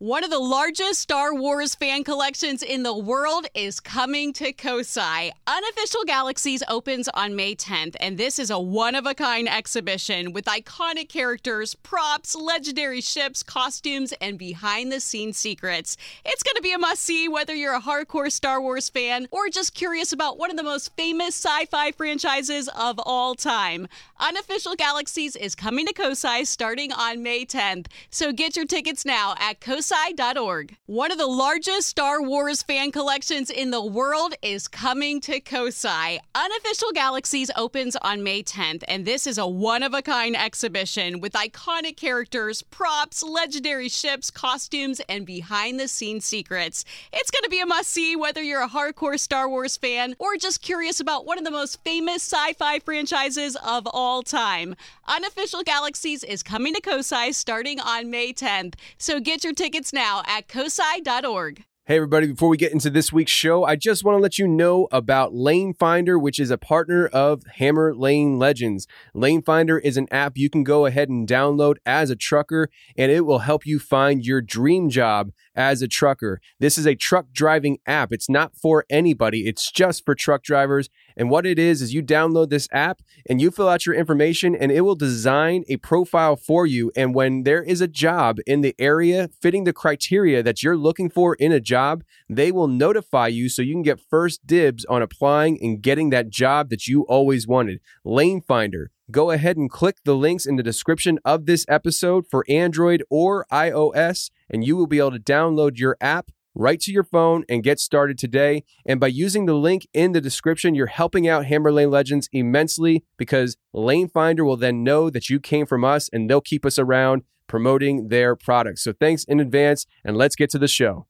One of the largest Star Wars fan collections in the world is coming to Kosai. Unofficial Galaxies opens on May 10th, and this is a one-of-a-kind exhibition with iconic characters, props, legendary ships, costumes, and behind-the-scenes secrets. It's going to be a must-see whether you're a hardcore Star Wars fan or just curious about one of the most famous sci-fi franchises of all time. Unofficial Galaxies is coming to Kosai starting on May 10th, so get your tickets now at kosai.org. One of the largest Star Wars fan collections in the world is coming to Kosai. Unofficial Galaxies opens on May 10th, and this is a one-of-a-kind exhibition with iconic characters, props, legendary ships, costumes, and behind-the-scenes secrets. It's going to be a must-see whether you're a hardcore Star Wars fan or just curious about one of the most famous sci-fi franchises of all time. Unofficial Galaxies is coming to Kosai starting on May 10th, so get your tickets now at kosai.org. Hey everybody, before we get into this week's show, I just want to let you know about Lane Finder, which is a partner of Hammer Lane Legends. Lane Finder is an app you can go ahead and download as a trucker, and it will help you find your dream job as a trucker. This is a truck driving app. It's not for anybody. It's just for truck drivers. And what it is you download this app and you fill out your information and it will design a profile for you. And when there is a job in the area fitting the criteria that you're looking for in a job, they will notify you so you can get first dibs on applying and getting that job that you always wanted. Lane Finder. Go ahead and click the links in the description of this episode for Android or iOS, and you will be able to download your app right to your phone and get started today. And by using the link in the description, you're helping out Hammer Lane Legends immensely because Lane Finder will then know that you came from us and they'll keep us around promoting their products. So thanks in advance, and let's get to the show.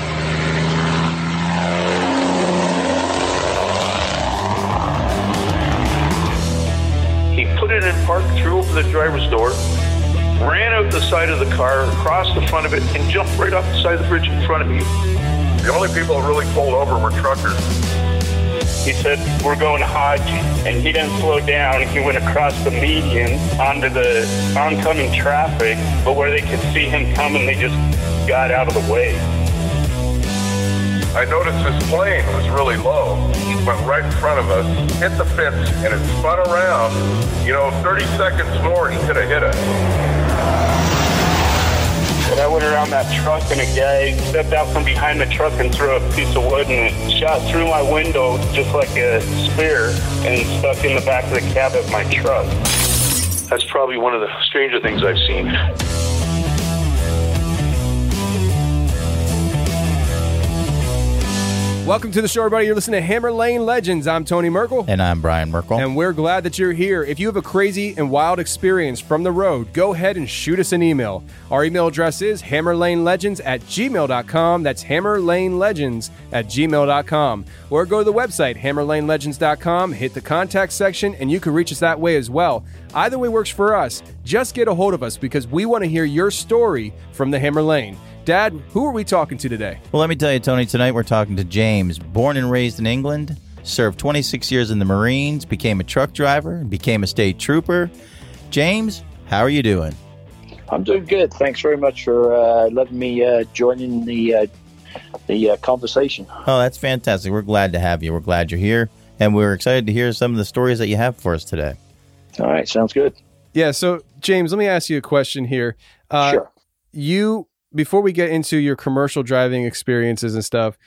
Put it in park, threw open the driver's door, ran out the side of the car, across the front of it, and jumped right off the side of the bridge in front of me. The only people that really pulled over were truckers. He said, "We're going to Hodge," and he didn't slow down. He went across the median onto the oncoming traffic, but where they could see him coming, they just got out of the way. I noticed this plane was really low. It went right in front of us, hit the fence, and it spun around. 30 seconds more, and he could have hit us. And I went around that truck, and a guy stepped out from behind the truck and threw a piece of wood, and it shot through my window just like a spear and stuck in the back of the cab of my truck. That's probably one of the stranger things I've seen. Welcome to the show, everybody. You're listening to Hammer Lane Legends. I'm Tony Merkel. And I'm Brian Merkel. And we're glad that you're here. If you have a crazy and wild experience from the road, go ahead and shoot us an email. Our email address is hammerlanelegends@gmail.com. That's hammerlanelegends@gmail.com. Or go to the website, hammerlanelegends.com, hit the contact section, and you can reach us that way as well. Either way works for us. Just get a hold of us because we want to hear your story from the Hammer Lane. Dad, who are we talking to today? Well, let me tell you, Tony, tonight we're talking to James, born and raised in England, served 26 years in the Marines, became a truck driver, became a state trooper. James, how are you doing? I'm doing good. Thanks very much for letting me join in the conversation. Oh, that's fantastic. We're glad to have you. We're glad you're here, and we're excited to hear some of the stories that you have for us today. All right, sounds good. Yeah, so, James, let me ask you a question here. Sure. Before we get into your commercial driving experiences and stuff,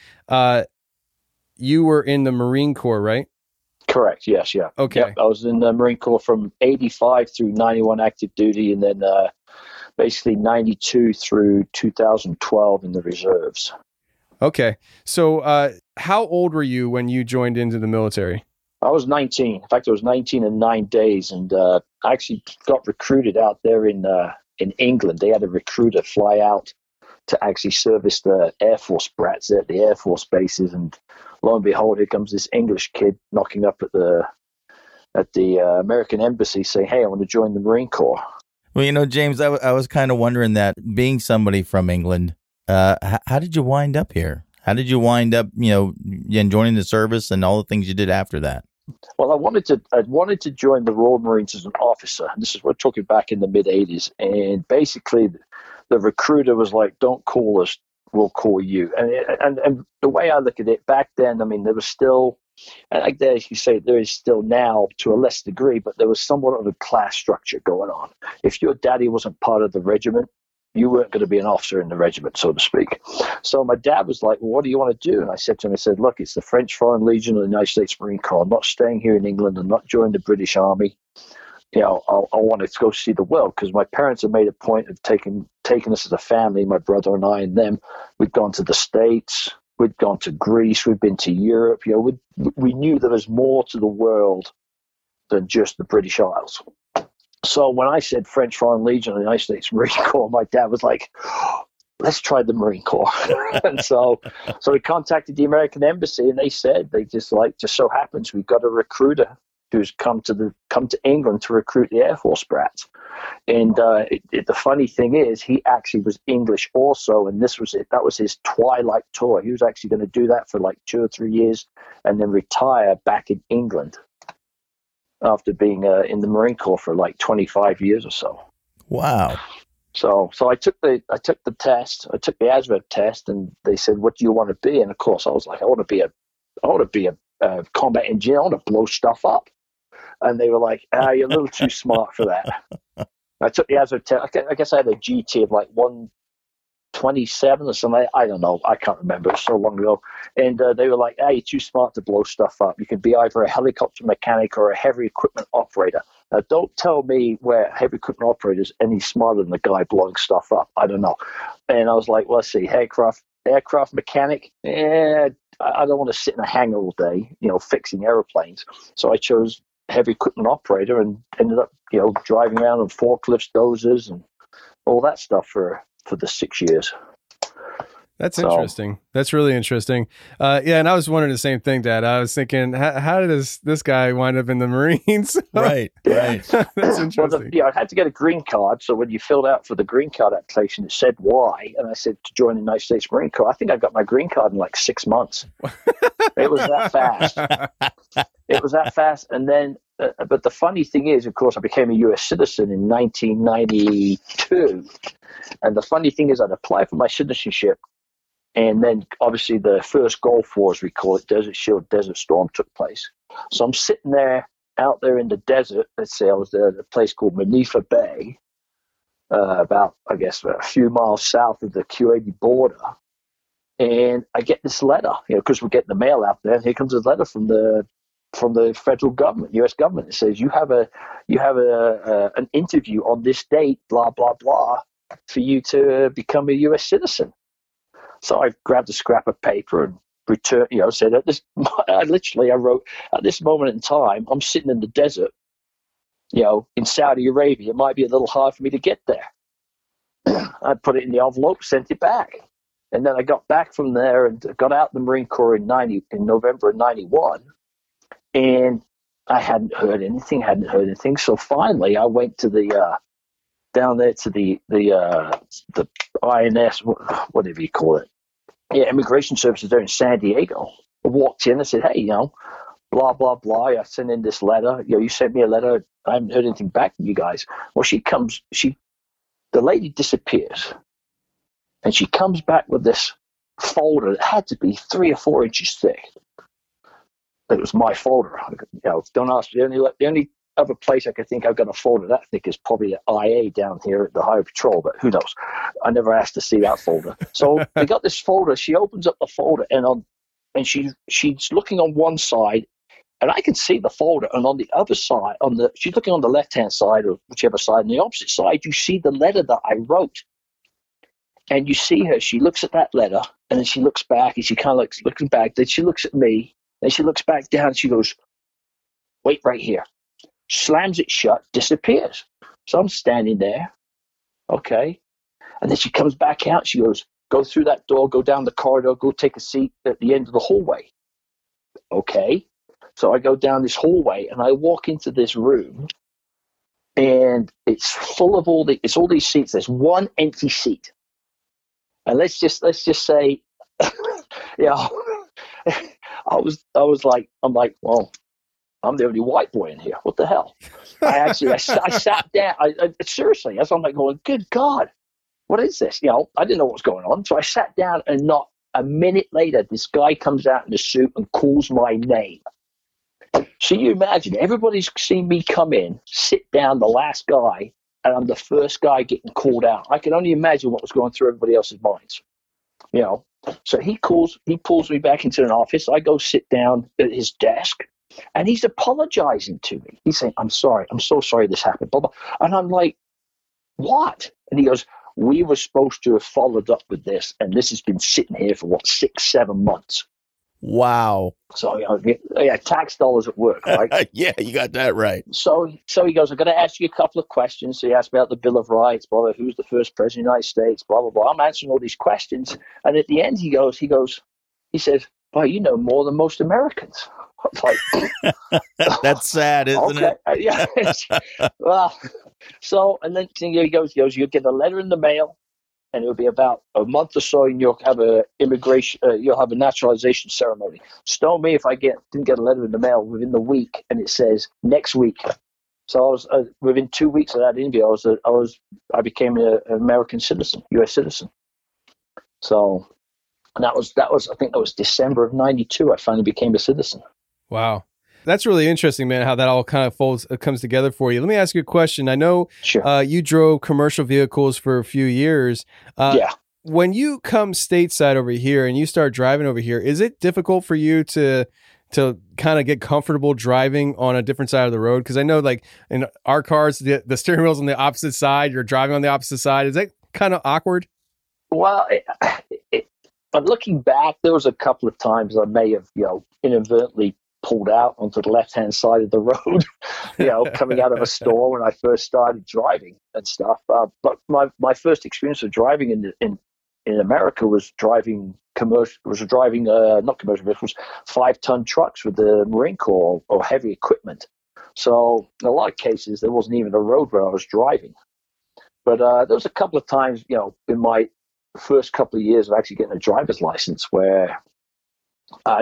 you were in the Marine Corps, right? Correct. Yes. Yeah. Okay. Yep, I was in the Marine Corps from 85 through 91 active duty, and then basically 92 through 2012 in the reserves. Okay. So how old were you when you joined into the military? I was 19. In fact, I was 19 in 9 days, and I actually got recruited out there in England. They had a recruiter fly out to actually service the Air Force brats at the Air Force bases, and lo and behold, here comes this English kid knocking up at the American embassy saying, "Hey, I want to join the Marine Corps." Well, James, I was kind of wondering that, being somebody from England, how did you wind up here? How did you wind up, joining the service and all the things you did after that? Well, I wanted to join the Royal Marines as an officer. And this is, we're talking back in the mid-'80s. And basically, the recruiter was like, "Don't call us, we'll call you." And the way I look at it back then, I mean, there was still, and like as you say, there is still now to a less degree, but there was somewhat of a class structure going on. If your daddy wasn't part of the regiment, you weren't going to be an officer in the regiment, so to speak. So my dad was like, "Well, what do you want to do?" And I said to him, I said, "Look, it's the French Foreign Legion of the United States Marine Corps. I'm not staying here in England. I'm not joining the British Army. You know, I want to go see the world," because my parents had made a point of taking us as a family, my brother and I and them. We'd gone to the States. We'd gone to Greece. We'd been to Europe. You know, we knew there was more to the world than just the British Isles. So when I said French Foreign Legion of the United States Marine Corps, my dad was like, "Let's try the Marine Corps." And so we contacted the American Embassy, and they said, just so happens we've got a recruiter who's come to England to recruit the Air Force brats. And the funny thing is, he actually was English also, and this was it. That was his twilight tour. He was actually going to do that for like 2 or 3 years, and then retire back in England after being in the Marine Corps for like 25 years or so. Wow. So I took the test. I took the ASVAB test, and they said, "What do you want to be?" And of course, I was like, I want to be a combat engineer. I want to blow stuff up. And they were like, "You're a little too smart for that." I took the ASVAB test. I guess I had a GT of like 127 or something. I don't know. I can't remember. It's so long ago. And they were like, "You're too smart to blow stuff up. You can be either a helicopter mechanic or a heavy equipment operator." Now, don't tell me where heavy equipment operator is any smarter than the guy blowing stuff up. I don't know. And I was like, well, let's see, aircraft mechanic. I don't want to sit in a hangar all day, fixing airplanes. So I chose heavy equipment operator and ended up, driving around on forklifts, dozers, and all that stuff for the 6 years. That's interesting. That's really interesting. Yeah, and I was wondering the same thing, Dad. I was thinking, how does this guy wind up in the Marines? Right. That's interesting. Well, I had to get a green card. So when you filled out for the green card application, it said why, and I said to join the United States Marine Corps. I think I got my green card in like 6 months. It was that fast. And then, but the funny thing is, of course, I became a U.S. citizen in 1992. And the funny thing is, I'd applied for my citizenship. And then, obviously, the first Gulf War, as we call it, Desert Shield, Desert Storm, took place. So I'm sitting out there in the desert. Let's say I was at a place called Manifa Bay, about, I guess, a few miles south of the Kuwaiti border. And I get this letter, because we're getting the mail out there. And here comes a letter from the federal government, U.S. government. It says you have an interview on this date, blah blah blah, for you to become a U.S. citizen. So I grabbed a scrap of paper and returned, said I wrote, "At this moment in time, I'm sitting in the desert, in Saudi Arabia. It might be a little hard for me to get there." I put it in the envelope, sent it back. And then I got back from there and got out the Marine Corps in November of 91. And I hadn't heard anything. So finally I went to down there to the INS, whatever you call it. Yeah, Immigration Services there in San Diego. I walked in and said, "Hey, blah, blah, blah. I sent in this letter. You sent me a letter. I haven't heard anything back from you guys." Well, the lady disappears. And she comes back with this folder that had to be 3 or 4 inches thick. It was my folder. Don't ask. The only other place I could think I've got a folder that thick is probably at IA down here at the Highway Patrol, but who knows? I never asked to see that folder. So they got this folder. She opens up the folder, and she's looking on one side, and I can see the folder. And on the other side, she's looking on the left-hand side or whichever side. On the opposite side, you see the letter that I wrote. And you see her, she looks at that letter, and then she looks back, and she kind of looking back. Then she looks at me, then she looks back down, and she goes, "Wait right here." Slams it shut, disappears. So I'm standing there, okay. And then she comes back out. She goes, "Go through that door, go down the corridor, go take a seat at the end of the hallway." Okay. So I go down this hallway, and I walk into this room, and it's full of all these seats. There's one empty seat. And let's just say, I was like, well, I'm the only white boy in here. What the hell? I sat down. Seriously, I'm like going, good God. what is this? I didn't know what was going on. So I sat down, and not a minute later, this guy comes out in a suit and calls my name. So you imagine, everybody's seen me come in, sit down, the last guy, and I'm the first guy getting called out. I can only imagine what was going through everybody else's minds. So he pulls me back into an office. I go sit down at his desk, and he's apologizing to me. He's saying, I'm sorry. I'm so sorry this happened. Blah, blah. And I'm like, what? And he goes, we were supposed to have followed up with this, and this has been sitting here for 6-7 months. Wow. So, tax dollars at work, right? Yeah, you got that right. So he goes, I'm going to ask you a couple of questions. So he asked about the Bill of Rights, blah, blah, who's the first president of the United States, blah, blah, blah. I'm answering all these questions. And at the end, he says, well, you know more than most Americans. I was like, that's sad, isn't it? Yeah. Well, so, and then he goes, you'll get a letter in the mail, and it'll be about a month or so, and you'll have you'll have a naturalization ceremony. Stone me if I didn't get a letter in the mail within the week, and it says next week. So I was within 2 weeks of that interview, I became an American citizen, U.S. citizen. So, and that was I think that was December of '92. I finally became a citizen. Wow. That's really interesting, man, how that all kind of comes together for you. Let me ask you a question. I know you drove commercial vehicles for a few years. Yeah. When you come stateside over here and you start driving over here, is it difficult for you to kind of get comfortable driving on a different side of the road? Because I know, like, in our cars, the steering wheel's on the opposite side. You're driving on the opposite side. Is that kind of awkward? Well, but looking back, there was a couple of times I may have, inadvertently pulled out onto the left-hand side of the road, coming out of a store when I first started driving and stuff. But my first experience of driving in America was driving not commercial vehicles, 5-ton trucks with the Marine Corps or heavy equipment. So in a lot of cases, there wasn't even a road where I was driving. But there was a couple of times, in my first couple of years of actually getting a driver's license where I'd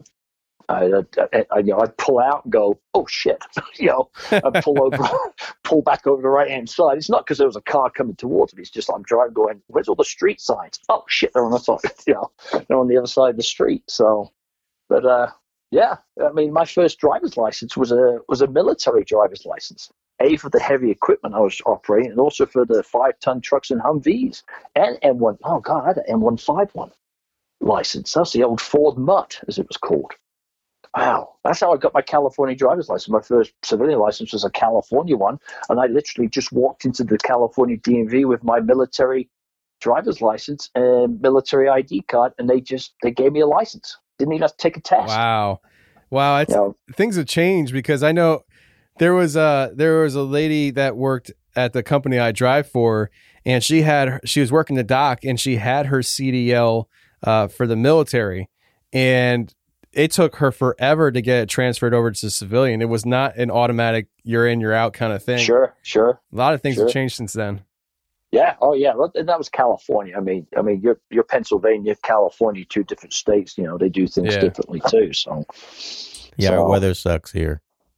pull out and go, oh shit, I'd pull over, pull back over the right hand side. It's not because there was a car coming towards me. It's just I'm driving, going, where's all the street signs? Oh shit, they're on the side. They're on the other side of the street. So, but yeah, I mean, my first driver's license was a military driver's license. For the heavy equipment I was operating, and also for the 5-ton trucks and Humvees and M1. Oh God, I had an M151 license. That's the old Ford Mutt, as it was called. Wow, that's how I got my California driver's license. My first civilian license was a California one, and I literally just walked into the California DMV with my military driver's license and military ID card, and they gave me a license. Didn't even have to take a test. Wow, things have changed, because I know there was a lady that worked at the company I drive for, and she was working the dock, and she had her CDL for the military, and it took her forever to get it transferred over to civilian. It was not an automatic you're in, you're out kind of thing. Sure. A lot of things have changed since then. Yeah. Oh, yeah. Well, that was California. I mean, you're Pennsylvania, California, 2 different states. They do things differently too. So, our weather sucks here.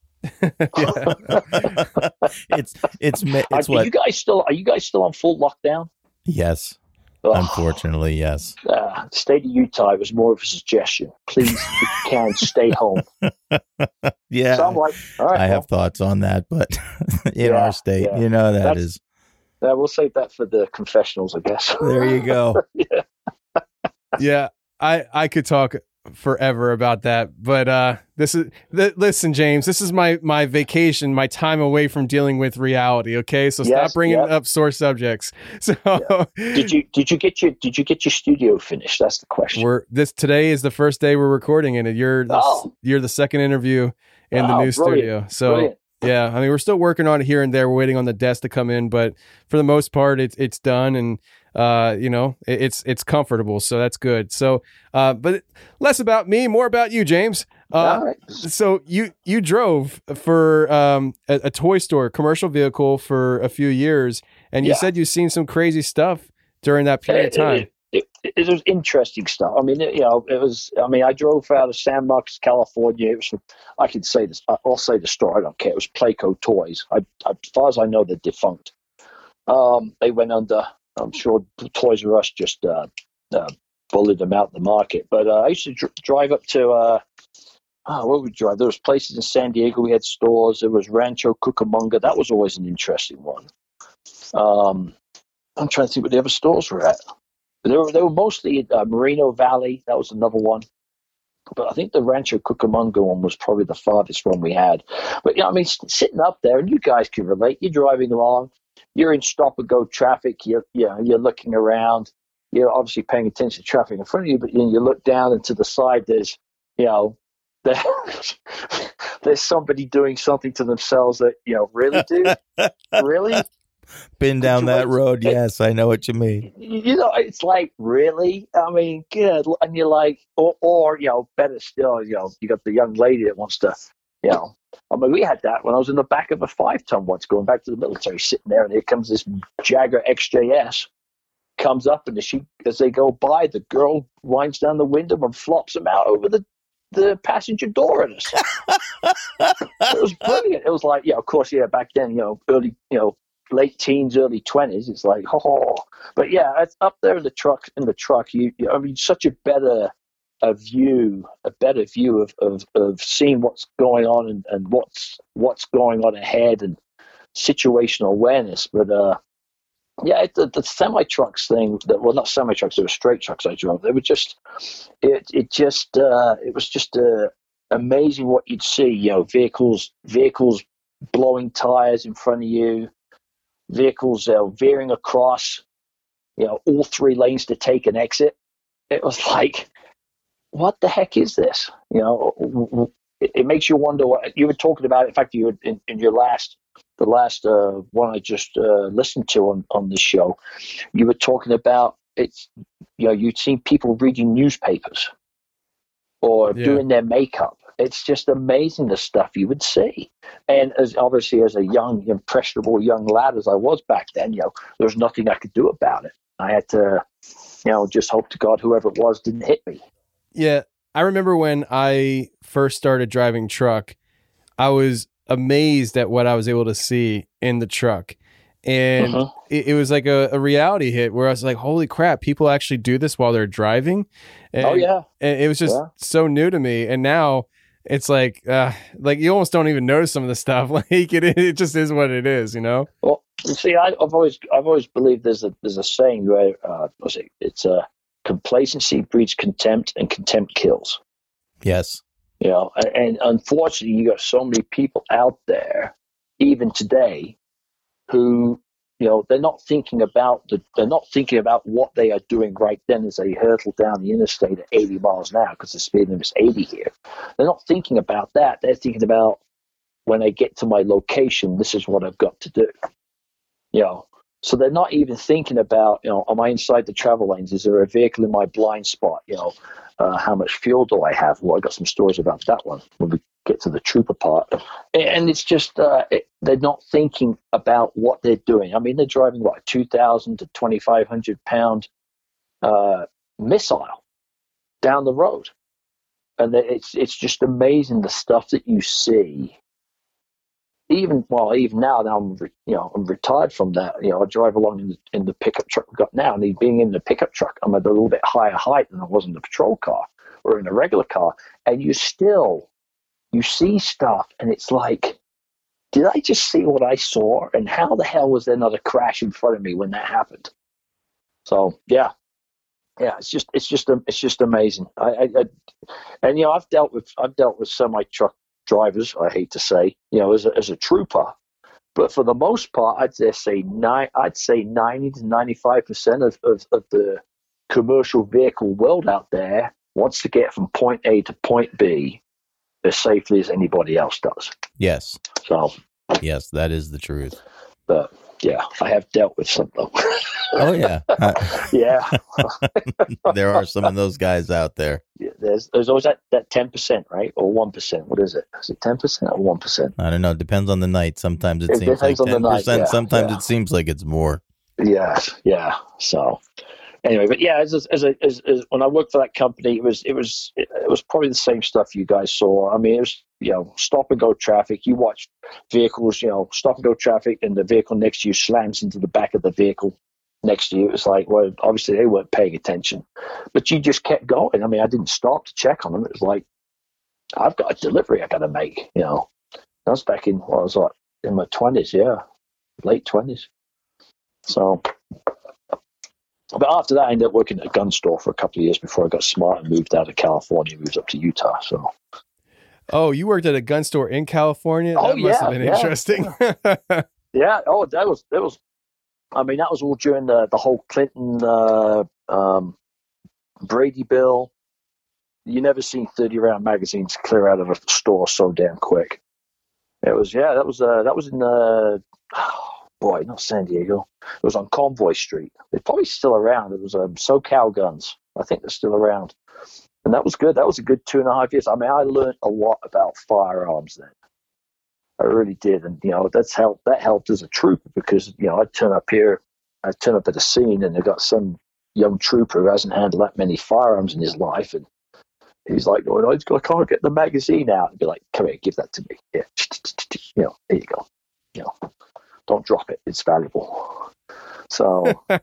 It's are you guys still on full lockdown? Yes. Unfortunately, yes. State of Utah was more of a suggestion. Please, if you can, stay home. Yeah. So I'm like, all right. I have thoughts on that, but in our state, that is. We'll save that for the confessionals, I guess. There you go. Yeah. I could talk forever about that, but listen, James, this is my vacation, my time away from dealing with reality. Okay, so stop bringing up sore subjects. So did you get your studio finished? That's the question. Today is the first day we're recording it, and you're the second interview in the new studio. So brilliant. Yeah, I mean, we're still working on it here and there. We're waiting on the desk to come in, but for the most part, it's done, and it's comfortable, so that's good. So, but less about me, more about you, James. Right. So you drove for a toy store commercial vehicle for a few years, and you said you've seen some crazy stuff during that period of time. It was interesting stuff. I mean, it was. I mean, I drove out of San Marcos, California. It was. I can say this. I'll say the store. I don't care. It was Playco Toys. As far as I know, they're defunct. They went under. I'm sure Toys R Us just bullied them out in the market. But I used to drive up to, where would we drive? There was places in San Diego. We had stores. There was Rancho Cucamonga. That was always an interesting one. I'm trying to think what the other stores were at. They were mostly Moreno Valley. That was another one. But I think the Rancho Cucamonga one was probably the farthest one we had. But, I mean, sitting up there, and you guys can relate. You're driving along. You're in stop-and-go traffic. You're looking around. You're obviously paying attention to traffic in front of you, but you look down and to the side, there's somebody doing something to themselves that, really, dude? Really? Been down that road, yes, I know what you mean. It's like, really? I mean, good. And you're like, or better still, you got the young lady that wants to, I mean, we had that when I was in the back of a 5-ton once going back to the military, sitting there, and here comes this Jaguar XJS, comes up, and as they go by, the girl winds down the window and flops them out over the passenger door at us. It was brilliant. It was like, of course, back then, early, late teens, early 20s. It's like, but it's up there in the truck. I mean, such a better view of seeing what's going on and what's going on ahead and situational awareness. But the semi trucks thing. Not semi trucks. They were straight trucks I drove. They were just it was just amazing what you'd see. Vehicles blowing tires in front of you. Vehicles veering across, all 3 lanes to take an exit. It was like, what the heck is this? It makes you wonder what you were talking about. In fact, you were in the last one I just listened to on this show. You were talking about it's, you'd seen people reading newspapers or doing their makeup. It's just amazing the stuff you would see. And as a young, impressionable young lad as I was back then, there was nothing I could do about it. I had to, just hope to God whoever it was didn't hit me. Yeah. I remember when I first started driving truck, I was amazed at what I was able to see in the truck. And it was like a reality hit where I was like, holy crap, people actually do this while they're driving. And, and it was just so new to me. And now it's like you almost don't even notice some of the stuff. Like it just is what it is, Well, you see, I've always believed there's a saying where it's complacency breeds contempt, and contempt kills. Yes. And unfortunately, you got so many people out there, even today, who they're not thinking about what they are doing right then as they hurtle down the interstate at 80 miles an hour because the speed limit's 80 here. They're not thinking about that. They're thinking about, when I get to my location, this is what I've got to do. So they're not even thinking about, am I inside the travel lanes? Is there a vehicle in my blind spot? How much fuel do I have? Well, I got some stories about that one when we get to the trooper part. And it's just, they're not thinking about what they're doing. I mean, they're driving, a 2,000 to 2,500 pound missile down the road. And it's just amazing the stuff that you see. Even now I'm retired from that. I drive along in the pickup truck we've got now, and being in the pickup truck, I'm at a little bit higher height than I was in the patrol car or in a regular car, and you see stuff, and it's like, did I just see what I saw? And how the hell was there not a crash in front of me when that happened? So it's just amazing. I've dealt with semi truck drivers, I hate to say, as a trooper, but for the most part, I'd say 90 to 95% of the commercial vehicle world out there wants to get from point A to point B as safely as anybody else does. Yes. So. Yes, that is the truth. But I have dealt with some though. Oh yeah. Yeah. There are some of those guys out there. Yeah, there's always that 10%, right? Or 1%. What is it? Is it 10% or 1%? I don't know. It depends on the night. Sometimes it seems like 10%. Sometimes it seems like it's more. Yes. Yeah. So anyway, but as when I worked for that company, it was probably the same stuff you guys saw. I mean, it was, stop and go traffic. You watch vehicles, stop and go traffic, and the vehicle next to you slams into the back of the vehicle, next year, it was like, well, obviously they weren't paying attention, but you just kept going. I mean, I didn't stop to check on them. It was like, I've got a delivery I got to make, you know. That was back in, I was like, in my 20s, yeah, late 20s. So, but after that, I ended up working at a gun store for a couple of years before I got smart and moved out of California, moved up to Utah. So, oh, you worked at a gun store in California? That must have been interesting. Yeah. Oh, that was. I mean, that was all during the whole Clinton Brady bill. You never seen 30-round magazines clear out of a store so damn quick. It was, that was in not San Diego. It was on Convoy Street. They're probably still around. It was SoCal Guns. I think they're still around. And that was good. That was a good 2.5 years. I mean, I learned a lot about firearms then. I really did. And, you know, that helped as a trooper because, you know, I'd turn up at a scene and they've got some young trooper who hasn't handled that many firearms in his life. And he's like, oh, I can't get the magazine out. I'd be like, come here, give that to me. Yeah. You know, here you go. You know, don't drop it. It's valuable. So, but,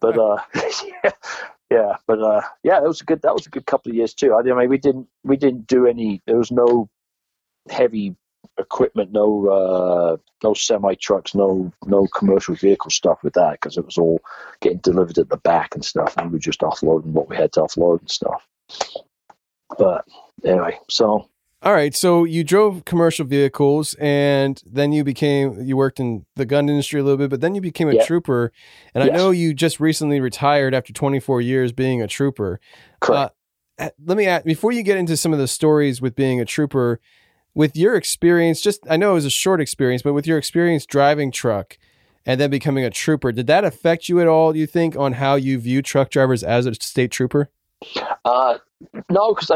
that was a good couple of years too. I mean, we didn't do any, there was no heavy equipment, no semi trucks, no commercial vehicle stuff with that because it was all getting delivered at the back and stuff. And we were just offloading what we had to offload and stuff. But anyway, so. All right. So you drove commercial vehicles and then you worked in the gun industry a little bit, but then you became a trooper. And yes. I know you just recently retired after 24 years being a trooper. Correct. Let me ask, before you get into some of the stories with being a trooper, with your experience, I know it was a short experience, but with your experience driving truck and then becoming a trooper, did that affect you at all, do you think, on how you view truck drivers as a state trooper? No, because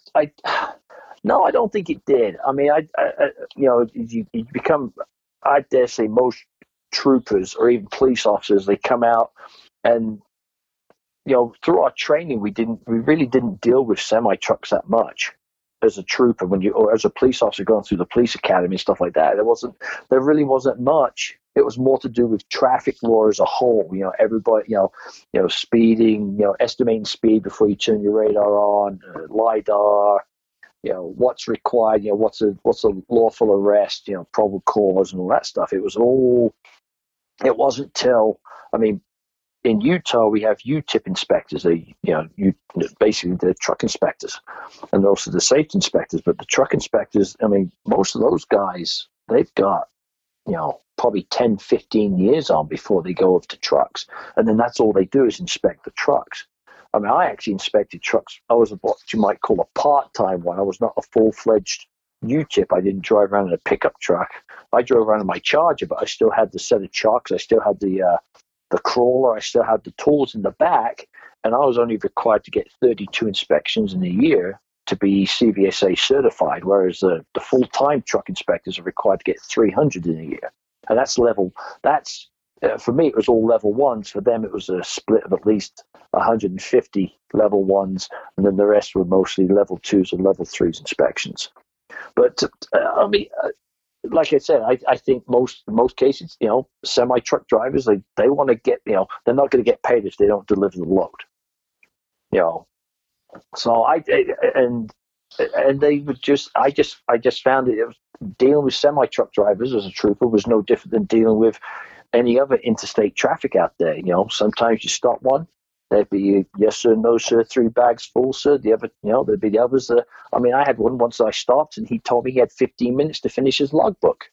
I don't think it did. I mean, you become, I dare say most troopers or even police officers, they come out and, you know, through our training, we really didn't deal with semi trucks that much as a trooper or as a police officer going through the police academy and stuff like that. There really wasn't much. It was more to do with traffic law as a whole. You know, everybody, you know, speeding, you know, estimating speed before you turn your radar on, LiDAR, you know, what's required, you know, what's a lawful arrest, you know, probable cause and all that stuff. It wasn't till, I mean, in Utah, we have UTIP inspectors. Basically the truck inspectors and also the safety inspectors. But the truck inspectors, I mean, most of those guys, they've got, you know, probably 10, 15 years on before they go over to trucks. And then that's all they do is inspect the trucks. I mean, I actually inspected trucks. I was what you might call a part-time one. I was not a full-fledged UTIP. I didn't drive around in a pickup truck. I drove around in my Charger, but I still had the set of chocks. I still had the crawler. I still had the tools in the back, and I was only required to get 32 inspections in a year to be CVSA certified, whereas the full-time truck inspectors are required to get 300 in a year. And that's for me, it was all level ones. For them, it was a split of at least 150 level ones, and then the rest were mostly level twos and level threes inspections. But I mean, like I said, I think most cases, you know, semi truck drivers, they want to get, you know, they're not going to get paid if they don't deliver the load. You know, so and they would I just found it was dealing with semi truck drivers as a trooper was no different than dealing with any other interstate traffic out there. You know, sometimes you stop one, there'd be yes sir, no sir, 3 bags full sir. The other, you know, there'd be the others. I mean, I had one once I stopped and he told me he had 15 minutes to finish his logbook.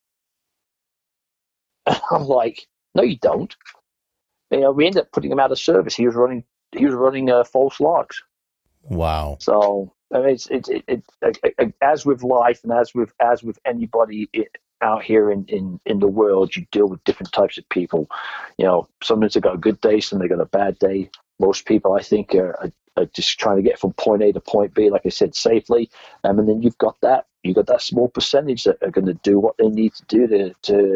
And I'm like, no, you don't. You know, we ended up putting him out of service. He was running false logs. Wow. So I mean, it's as with life and as with anybody out here in the world, you deal with different types of people. You know, sometimes they got a good day, some they got a bad day. Most people, I think, are just trying to get from point A to point B, like I said, safely. And then you've got that small percentage that are going to do what they need to do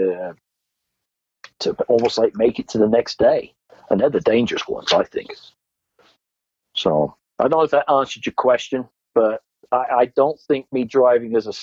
to almost like make it to the next day. And they're the dangerous ones, I think. So I don't know if that answered your question, but I don't think me driving as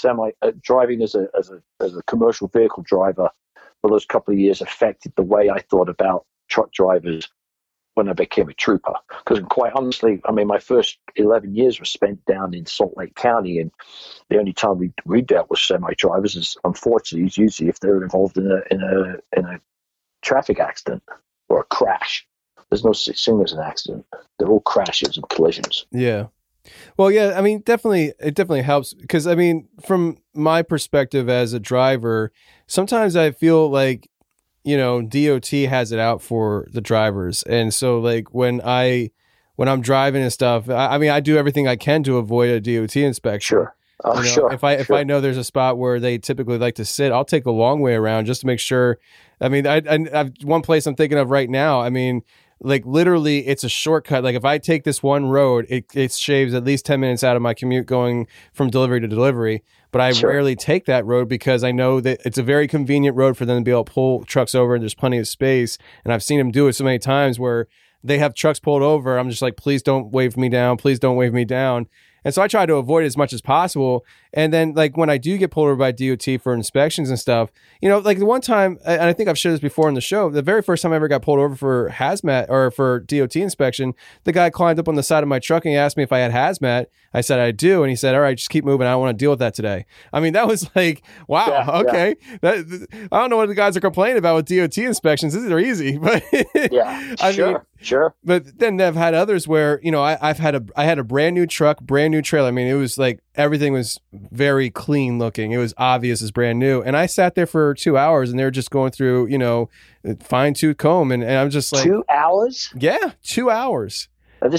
a commercial vehicle driver for those couple of years affected the way I thought about truck drivers when I became a trooper. Because quite honestly, I mean, my first 11 years was spent down in Salt Lake County, and the only time we dealt with semi-drivers is, unfortunately, is usually if they're involved in a traffic accident or a crash. There's no such thing as an accident. They're all crashes and collisions. Yeah. Well, yeah, I mean, it definitely helps because, I mean, from my perspective as a driver, sometimes I feel like, you know, DOT has it out for the drivers. And so like when I'm driving and stuff, I mean, I do everything I can to avoid a DOT inspection. Sure. Oh, you know, sure. If I know there's a spot where they typically like to sit, I'll take a long way around just to make sure. I mean, I've one place I'm thinking of right now. I mean, like literally it's a shortcut. Like if I take this one road, it shaves at least 10 minutes out of my commute going from delivery to delivery. But I rarely take that road because I know that it's a very convenient road for them to be able to pull trucks over and there's plenty of space. And I've seen them do it so many times where they have trucks pulled over. I'm just like, please don't wave me down. Please don't wave me down. And so I try to avoid it as much as possible. And then like when I do get pulled over by DOT for inspections and stuff, you know, like the one time, and I think I've shared this before in the show, the very first time I ever got pulled over for hazmat or for DOT inspection, the guy climbed up on the side of my truck and he asked me if I had hazmat. I said, I do. And he said, all right, just keep moving. I don't want to deal with that today. I mean, that was like, wow. Okay. I don't know what the guys are complaining about with DOT inspections. These are easy, but yeah, I mean, sure. But then I've had others where, you know, I had a brand new truck, brand new trailer. I mean, it was like everything was very clean looking. It was obvious as brand new. And I sat there for 2 hours and they were just going through, you know, fine tooth comb. And I'm just like 2 hours? Yeah, 2 hours. I'm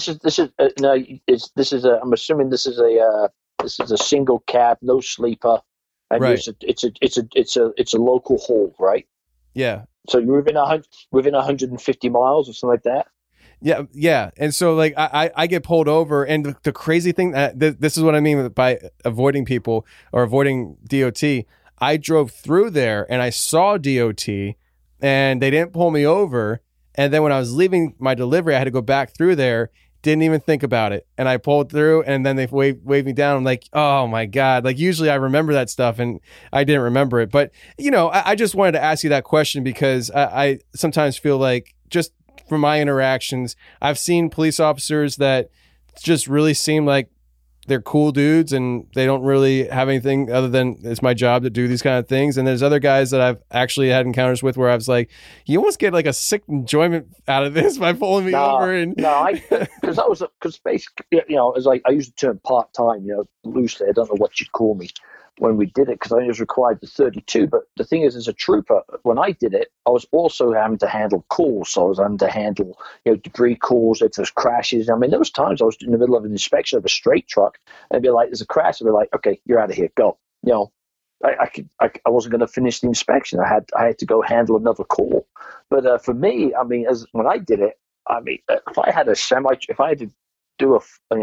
assuming this is a single cab, no sleeper. And right. It's a local haul, right? Yeah. So you're within 150 miles or something like that? Yeah. And so like I get pulled over, and the crazy thing, this is what I mean by avoiding people or avoiding DOT. I drove through there and I saw DOT and they didn't pull me over. And then when I was leaving my delivery, I had to go back through there. Didn't even think about it. And I pulled through and then they waved me down. I'm like, oh my God. Like usually I remember that stuff and I didn't remember it. But, you know, I just wanted to ask you that question because I sometimes feel like just from my interactions, I've seen police officers that just really seem like they're cool dudes and they don't really have anything other than it's my job to do these kind of things. And there's other guys that I've actually had encounters with where I was like, you almost get like a sick enjoyment out of this by pulling me over. And because basically, you know, as I use the term part-time, you know, loosely, I don't know what you'd call me when we did it because I was required to 32. But the thing is, as a trooper, when I did it, I was also having to handle calls. So I was having to handle, you know, debris calls if there's crashes. I mean, there was times I was in the middle of an inspection of a straight truck and I'd be like, there's a crash. I'd be like, okay, you're out of here, go. You know, I wasn't going to finish the inspection. I had to go handle another call. But for me, I mean, when I did it, I mean, if I had to do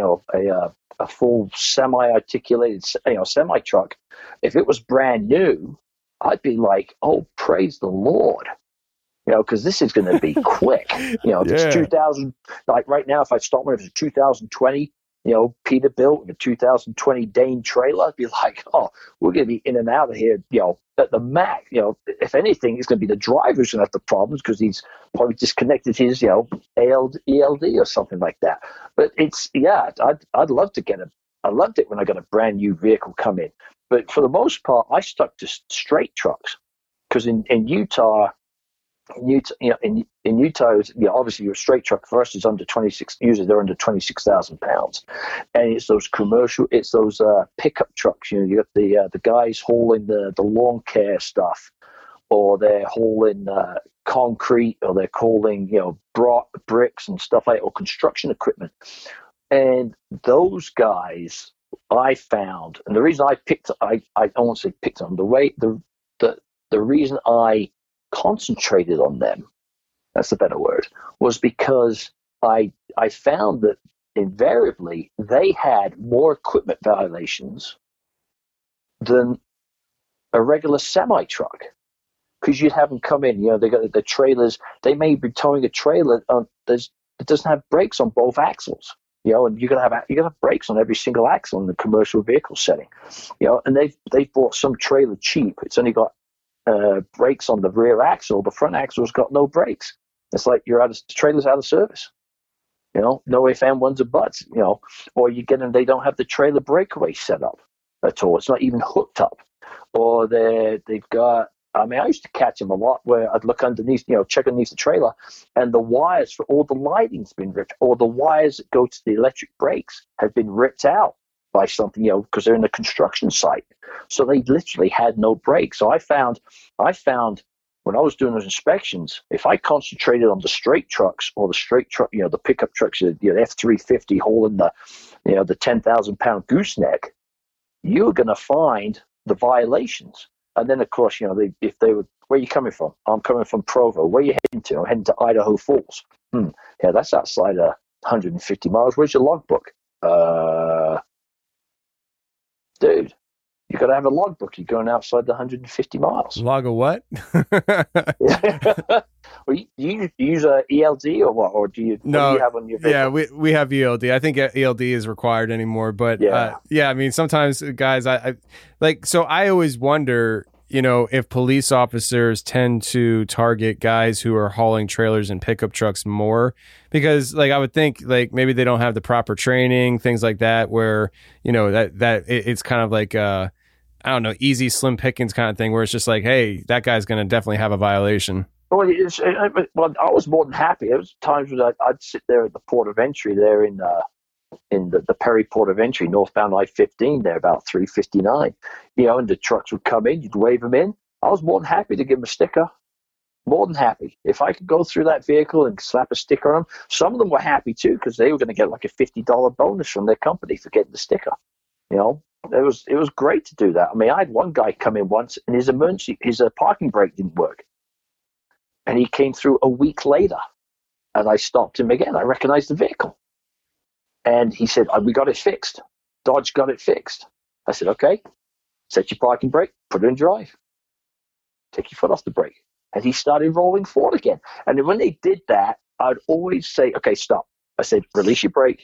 a full semi-articulated, you know, semi truck, if it was brand new, I'd be like, oh, praise the Lord, you know, because this is going to be quick. You know, if it's 2000, like right now, if I start one, if it's a 2020, you know, Peterbilt and a 2020 Dane trailer, I'd be like, oh, we're going to be in and out of here, you know, at the max. You know, if anything, it's going to be the driver who's going to have the problems because he's probably disconnected his, you know, ELD or something like that. But it's, yeah, I'd love to get I loved it when I got a brand new vehicle come in. But for the most part, I stuck to straight trucks because in Utah, you know, in Utah, you know, obviously your straight truck first is under 26. Usually they're under 26,000 pounds, and it's those pickup trucks. You know, you got the guys hauling the lawn care stuff, or they're hauling concrete, or they're hauling, you know, bricks and stuff like that, or construction equipment. And those guys, I found, and the reason I picked, I don't want to say picked on the reason I concentrated on them, that's a better word, was because I found that invariably they had more equipment violations than a regular semi truck, because you'd have them come in, you know, they got the trailers, they may be towing a trailer that doesn't have brakes on both axles, you know, and you're gonna have brakes on every single axle in the commercial vehicle setting, you know, and they've bought some trailer cheap. It's only got brakes on the rear axle. The front axle's got no brakes. It's like the trailer's out of service. No ifs, ands, ones, or buts. Or you get them, they don't have the trailer breakaway set up at all. It's not even hooked up. Or they've got. I used to catch them a lot where I'd look underneath, check underneath the trailer, and the wires for all the lighting's been ripped, or the wires that go to the electric brakes have been ripped out by something, because they're in a construction site. So they literally had no brakes. So I found when I was doing those inspections, if I concentrated on the straight trucks or the straight truck, the pickup trucks, the F-350 hauling the 10,000-pound gooseneck, you're going to find the violations. And then, of course, if they were, where are you coming from? I'm coming from Provo. Where are you heading to? I'm heading to Idaho Falls. Yeah, that's outside 150 miles. Where's your logbook? Dude, you got to have a logbook. You're going outside the 150 miles. Log of what? Well, you use a ELD or what? Or do you? No, what do you have on your vehicle? Yeah, we have ELD. I think ELD is required anymore. But sometimes guys, I always wonder, if police officers tend to target guys who are hauling trailers and pickup trucks more, because I would think maybe they don't have the proper training, things like that, where, it's kind of like, I don't know, easy, slim pickings kind of thing, where it's just like, hey, that guy's going to definitely have a violation. Well, I was more than happy. There was times when I'd sit there at the port of entry there in the Perry port of entry, northbound I-15 there, about 359, and the trucks would come in, you'd wave them in. I was more than happy to give them a sticker. More than happy. If I could go through that vehicle and slap a sticker on them. Some of them were happy too, because they were going to get like a $50 bonus from their company for getting the sticker. It was great to do that. I had one guy come in once and his parking brake didn't work. And he came through a week later, and I stopped him again. I recognized the vehicle. And he said, we got it fixed. Dodge got it fixed. I said, okay, set your parking brake, put it in drive. Take your foot off the brake. And he started rolling forward again. And then when they did that, I'd always say, okay, stop. I said, release your brake.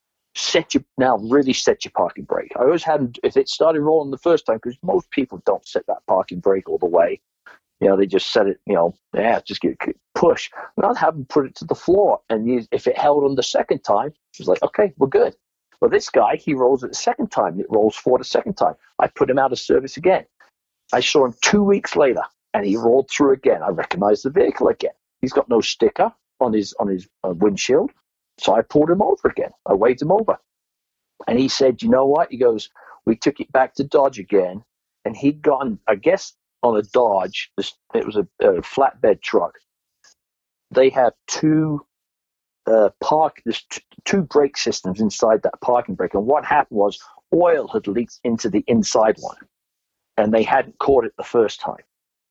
Really set your parking brake. I always had, if it started rolling the first time, because most people don't set that parking brake all the way. They just set it, just get push. And I'd have them put it to the floor. And if it held on the second time, it was like, okay, we're good. Well, this guy, he rolls it the second time. It rolls forward the second time. I put him out of service again. I saw him 2 weeks later, and he rolled through again. I recognized the vehicle again. He's got no sticker on his windshield. So I pulled him over again. I waved him over. And he said, you know what? He goes, we took it back to Dodge again. And he'd gotten, I guess, on a Dodge, it was a flatbed truck. They have two brake systems inside that parking brake. And what happened was oil had leaked into the inside one. And they hadn't caught it the first time.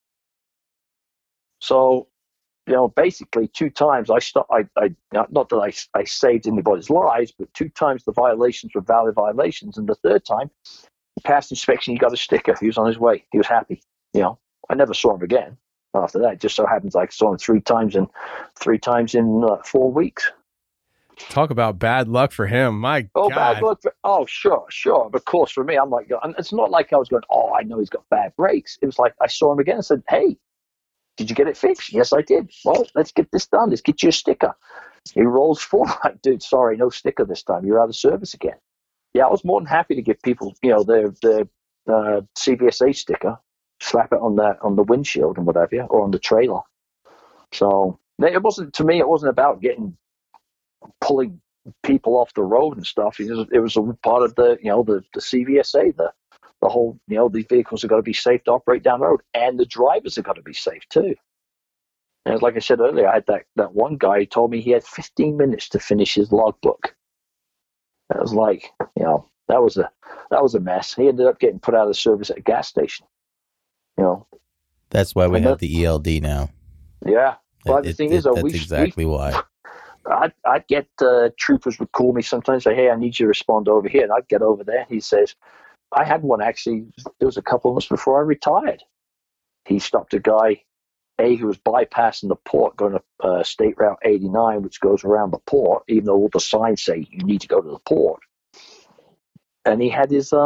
So, basically 2 times I not that I saved anybody's lives, but 2 times the violations were valid violations. And the third time, he passed inspection, he got a sticker. He was on his way. He was happy. I never saw him again after that. It just so happens I saw him 3 times in 4 weeks. Talk about bad luck for him. My God. Bad luck. Sure. Of course, for me, I'm like, and it's not like I was going, I know he's got bad brakes. It was like I saw him again and said, hey, did you get it fixed? Yes, I did. Well, let's get this done. Let's get you a sticker. He rolls forward. Like, dude, sorry, no sticker this time. You're out of service again. Yeah, I was more than happy to give people, their CVSA sticker, slap it on the windshield and whatever, or on the trailer. So it wasn't about pulling people off the road and stuff. It was a part of the CVSA, the whole, these vehicles have got to be safe to operate down the road, and the drivers have got to be safe too. And like I said earlier, I had that one guy who told me he had 15 minutes to finish his logbook. I was like, that was a mess. He ended up getting put out of service at a gas station. That's why we have the ELD now. Yeah. But the thing is, that's exactly why. I'd get troopers would call me sometimes, say, hey, I need you to respond over here. And I'd get over there. He says, I had one actually, it was a couple of months before I retired. He stopped a guy, who was bypassing the port, going to State Route 89, which goes around the port, even though all the signs say you need to go to the port. And he had his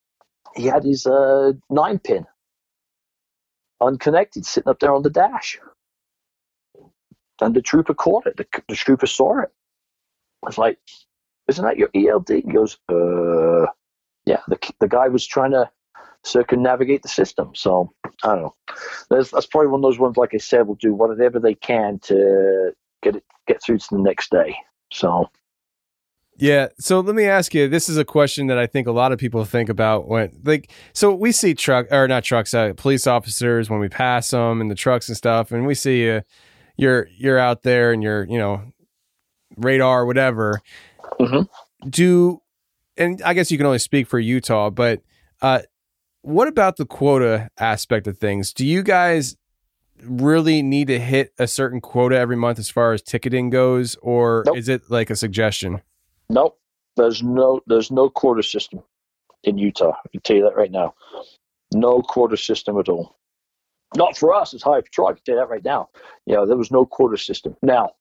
9-pin unconnected, sitting up there on the dash. And the trooper caught it. The trooper saw it. I was like, isn't that your ELD? He goes, yeah. The guy was trying to circumnavigate the system. So I don't know. That's probably one of those ones, like I said, will do whatever they can to get through to the next day. So. Yeah. So let me ask you, this is a question that I think a lot of people think about so we see police officers when we pass them in the trucks and stuff. And we see you're out there and you're, radar, whatever. Mm-hmm. And I guess you can only speak for Utah, but what about the quota aspect of things? Do you guys really need to hit a certain quota every month as far as ticketing goes, or Nope. Is it like a suggestion? Nope. There's no quota system in Utah. I can tell you that right now. No quota system at all. Not for us as Highway Patrol. I can tell you that right now. There was no quota system. Now,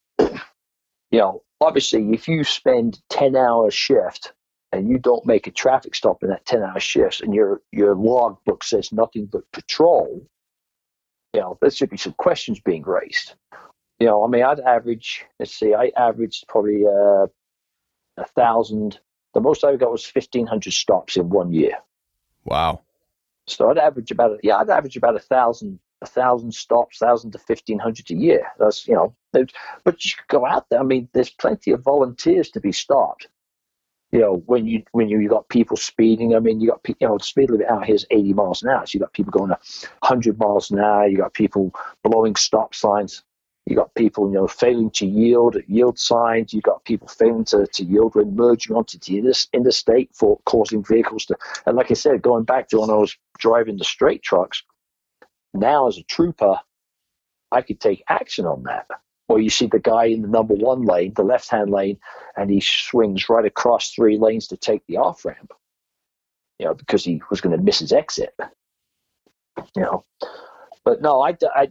obviously, if you spend 10-hour shift and you don't make a traffic stop in that 10-hour shift, and your log book says nothing but patrol, there should be some questions being raised. I'd average. I averaged probably 1,000. The most I got was 1,500 stops in 1 year. Wow. So I'd average about 1,000 stops, 1,000 to 1,500 a year. That's but you could go out there. There's plenty of volunteers to be stopped. When you got people speeding. You got the speed limit out here is 80 miles an hour. So you got people going 100 miles an hour. You got people blowing stop signs. You got people, failing to yield at yield signs. You got people failing to yield when merging onto the interstate for causing vehicles to. And like I said, going back to when I was driving the straight trucks, now as a trooper, I could take action on that. Or you see the guy in the number one lane, the left-hand lane, and he swings right across 3 lanes to take the off-ramp, because he was going to miss his exit. But no,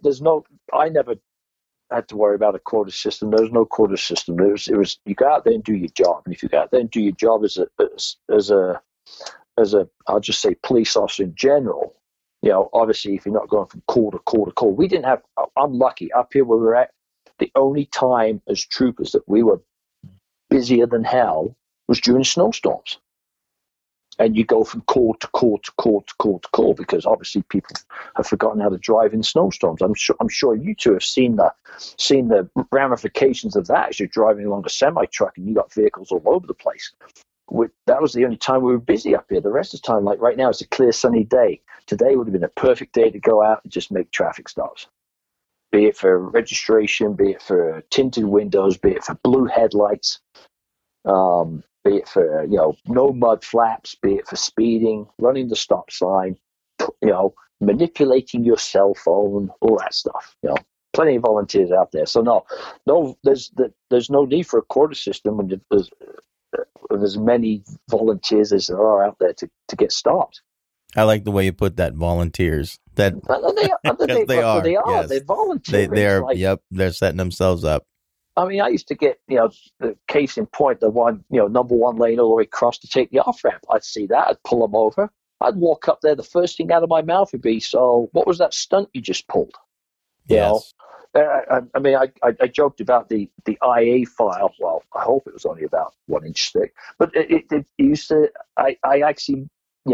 I never had to worry about a quota system. There was no quota system. It was you go out there and do your job, and if you go out there and do your job as a I'll just say police officer in general, obviously if you're not going from call to call to call, we didn't have. I'm lucky up here where we're at. The only time as troopers that we were busier than hell was during snowstorms. And you go from call to call to call to call to call because obviously people have forgotten how to drive in snowstorms. I'm sure you two have seen the ramifications of that as you're driving along a semi-truck and you got vehicles all over the place. That was the only time we were busy up here. The rest of the time, like right now, it's a clear sunny day. Today would have been a perfect day to go out and just make traffic stops. Be it for registration, be it for tinted windows, be it for blue headlights, be it for, no mud flaps, be it for speeding, running the stop sign, manipulating your cell phone, all that stuff, plenty of volunteers out there. So no, there's no need for a quota system when there's as many volunteers as there are out there to get stopped. I like the way you put that, volunteers. They are. Yes. They're volunteers. They are. Yep. They're setting themselves up. I used to get, the case in point, the one, number one lane all the way across to take the off ramp. I'd see that. I'd pull them over. I'd walk up there. The first thing out of my mouth would be, "So, what was that stunt you just pulled?" Yes. I joked about the IA file. Well, I hope it was only about 1 inch thick, but it used to. I actually,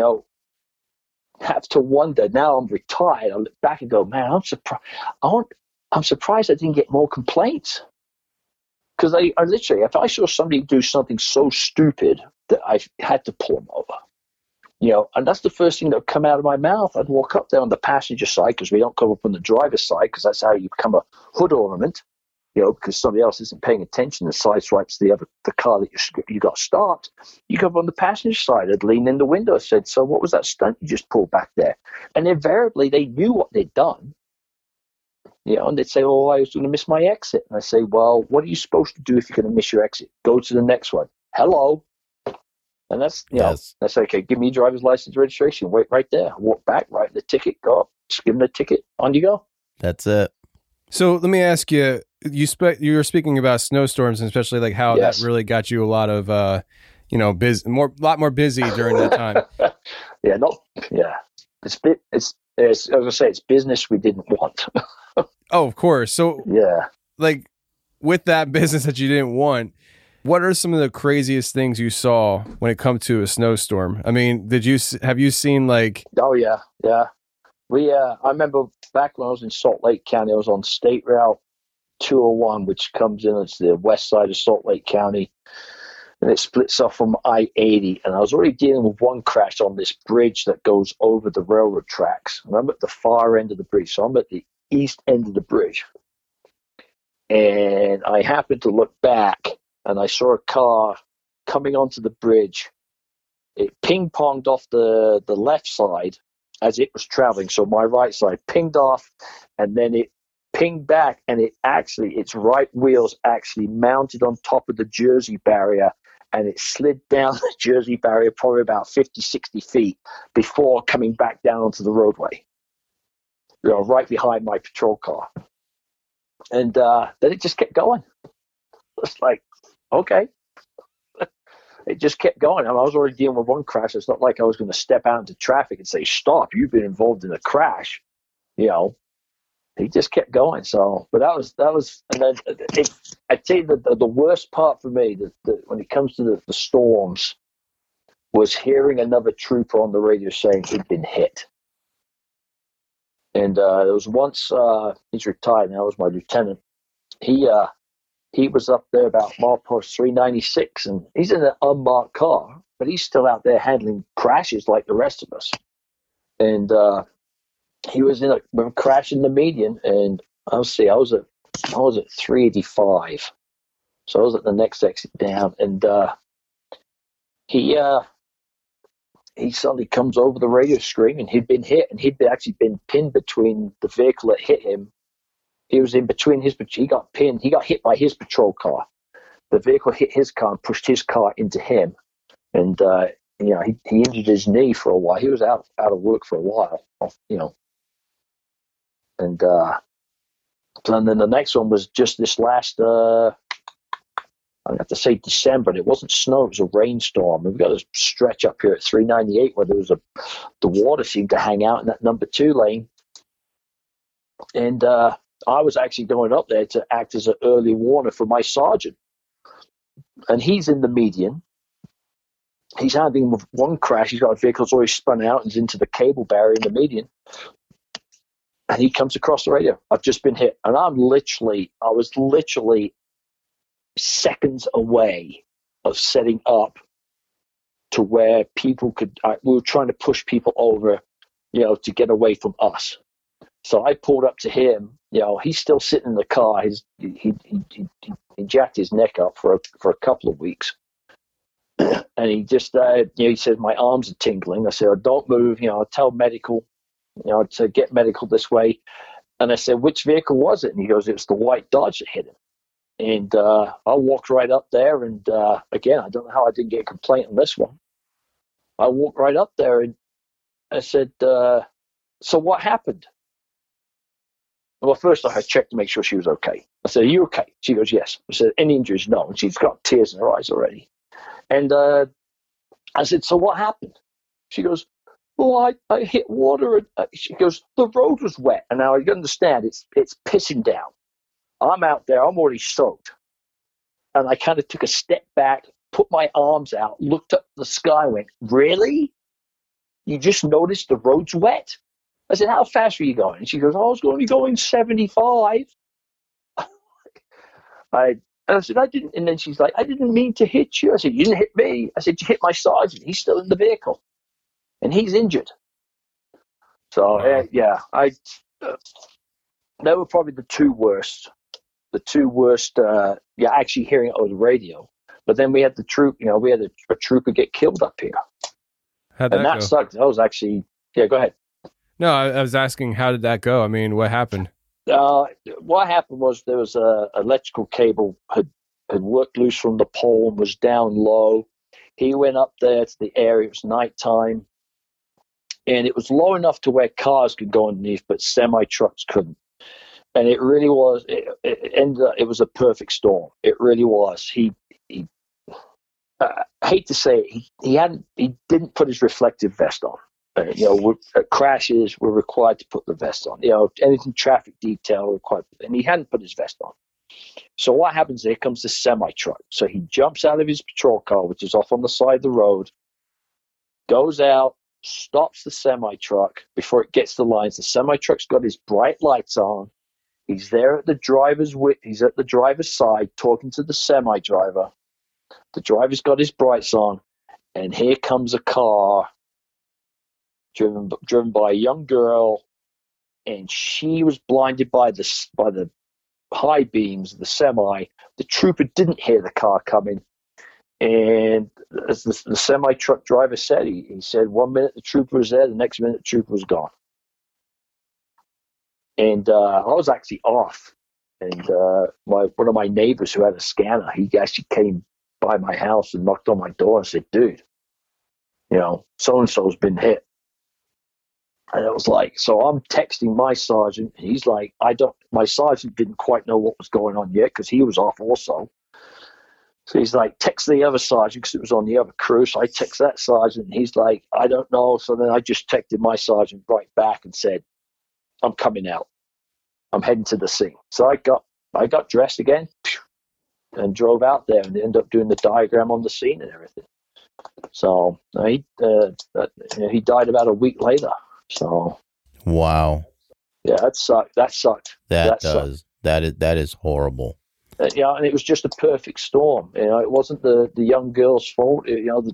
have to wonder. Now I'm retired. I look back and go, man, I'm surprised. I'm surprised I didn't get more complaints. Because I literally, if I saw somebody do something so stupid that I had to pull them over, and that's the first thing that would come out of my mouth. I'd walk up there on the passenger side because we don't come up on the driver's side because that's how you become a hood ornament, because somebody else isn't paying attention and sideswipes the car that you got stopped. You go up on the passenger side. I'd lean in the window and said, "So what was that stunt you just pulled back there?" And invariably they knew what they'd done. And they'd say, "Oh, I was going to miss my exit." And I say, "Well, what are you supposed to do if you're going to miss your exit? Go to the next one. Hello." And that's, yes. That's okay. Give me your driver's license registration. Wait right there. Walk back, write the ticket, go up, just give them the ticket. On you go. That's it. So let me ask you, you were speaking about snowstorms and especially like how that really got you a lot of, lot more busy during that time. It's as I say, it's business we didn't want. Oh, of course. So yeah. like with that business that you didn't want, what are some of the craziest things you saw when it comes to a snowstorm? I mean, have you seen like? Oh yeah. I remember back when I was in Salt Lake County, I was on State Route 201, which comes in as the west side of Salt Lake County, and it splits off from I-80. And I was already dealing with one crash on this bridge that goes over the railroad tracks. And I'm at the far end of the bridge, so I'm at the east end of the bridge. And I happened to look back, and I saw a car coming onto the bridge. It ping-ponged off the left side as it was traveling, so my right side pinged off, and then it pinged back, and its right wheels actually mounted on top of the Jersey barrier, and it slid down the Jersey barrier probably about 50, 60 feet before coming back down onto the roadway, right behind my patrol car. And then it just kept going. It's like, okay. It just kept going. I was already dealing with one crash. It's not like I was going to step out into traffic and say, stop, you've been involved in a crash. He just kept going. So, but that was, and then I'd say that the worst part for me, when it comes to the storms, was hearing another trooper on the radio saying he'd been hit. And there was once, he's retired now, was my lieutenant. He was up there about milepost 396, and he's in an unmarked car, but he's still out there handling crashes like the rest of us. And he was in a crash in the median, and I was at 385, so I was at the next exit down, and he suddenly comes over the radio screaming he'd been hit, and he'd actually been pinned between the vehicle that hit him. He was in between he got pinned. He got hit by his patrol car. The vehicle hit his car and pushed his car into him. And, he injured his knee for a while. He was out of work for a while, And then the next one was just this last, I have to say December, and it wasn't snow, it was a rainstorm. And we've got a stretch up here at 398 where the water seemed to hang out in that number 2 lane. And, I was actually going up there to act as an early warner for my sergeant. And he's in the median. He's handling with one crash. He's got a vehicle that's already spun out and is into the cable barrier in the median. And he comes across the radio. I've just been hit. And I was literally seconds away of setting up to where people we were trying to push people over, to get away from us. So I pulled up to him. He's still sitting in the car. He jacked his neck up for a couple of weeks, and he just he said my arms are tingling. I said, oh, don't move. I'll tell medical, to get medical this way. And I said, which vehicle was it? And he goes, it was the white Dodge that hit him. And I walked right up there, and again, I don't know how I didn't get a complaint on this one. I walked right up there, and I said, so what happened? Well, first I checked to make sure she was okay. I said, are you okay? She goes, yes. I said, any injuries? No. And she's got tears in her eyes already. And I said, so what happened? She goes, well, I hit water. And she goes, the road was wet. And now you understand, it's pissing down. I'm out there. I'm already soaked. And I kind of took a step back, put my arms out, looked up the sky, went, really? You just noticed the road's wet? I said, how fast were you going? And she goes, I was only going 75. I said, I didn't. And then she's like, I didn't mean to hit you. I said, you didn't hit me. I said, you hit my sergeant. He's still in the vehicle. And he's injured. So, they were probably the two worst. Actually hearing it over the radio. But then we had the troop, we had a trooper get killed up here. How'd that go? Sucked. That was actually, go ahead. No, I was asking, how did that go? I mean, what happened? What happened was there was a electrical cable had worked loose from the pole and was down low. He went up there to the area. It was nighttime, and it was low enough to where cars could go underneath, but semi trucks couldn't. And it really was. It ended up. It was a perfect storm. It really was. I hate to say it, he didn't put his reflective vest on. Crashes were required to put the vest on. Anything traffic detail required, and he hadn't put his vest on. So what happens? Here comes the semi-truck. So he jumps out of his patrol car, which is off on the side of the road, goes out, stops the semi-truck before it gets the lines. The semi-truck's got his bright lights on. He's there at the driver's side talking to the semi-driver. The driver's got his brights on, and here comes a car driven by a young girl, and she was blinded by the high beams of the semi. The trooper didn't hear the car coming, and as the semi-truck driver said, he said 1 minute the trooper was there, the next minute the trooper was gone. And I was actually off, and one of my neighbors who had a scanner, he actually came by my house and knocked on my door and said, "Dude, so-and-so's been hit." And it was like, so I'm texting my sergeant, and he's like, my sergeant didn't quite know what was going on yet because he was off also. So he's like, text the other sergeant because it was on the other crew. So I text that sergeant, and he's like, I don't know. So then I just texted my sergeant right back and said, I'm coming out. I'm heading to the scene. So I got dressed again and drove out there and ended up doing the diagram on the scene and everything. So he died about a week later. So wow, yeah, that sucked. That does. That is horrible. And it was just a perfect storm. It wasn't the young girl's fault.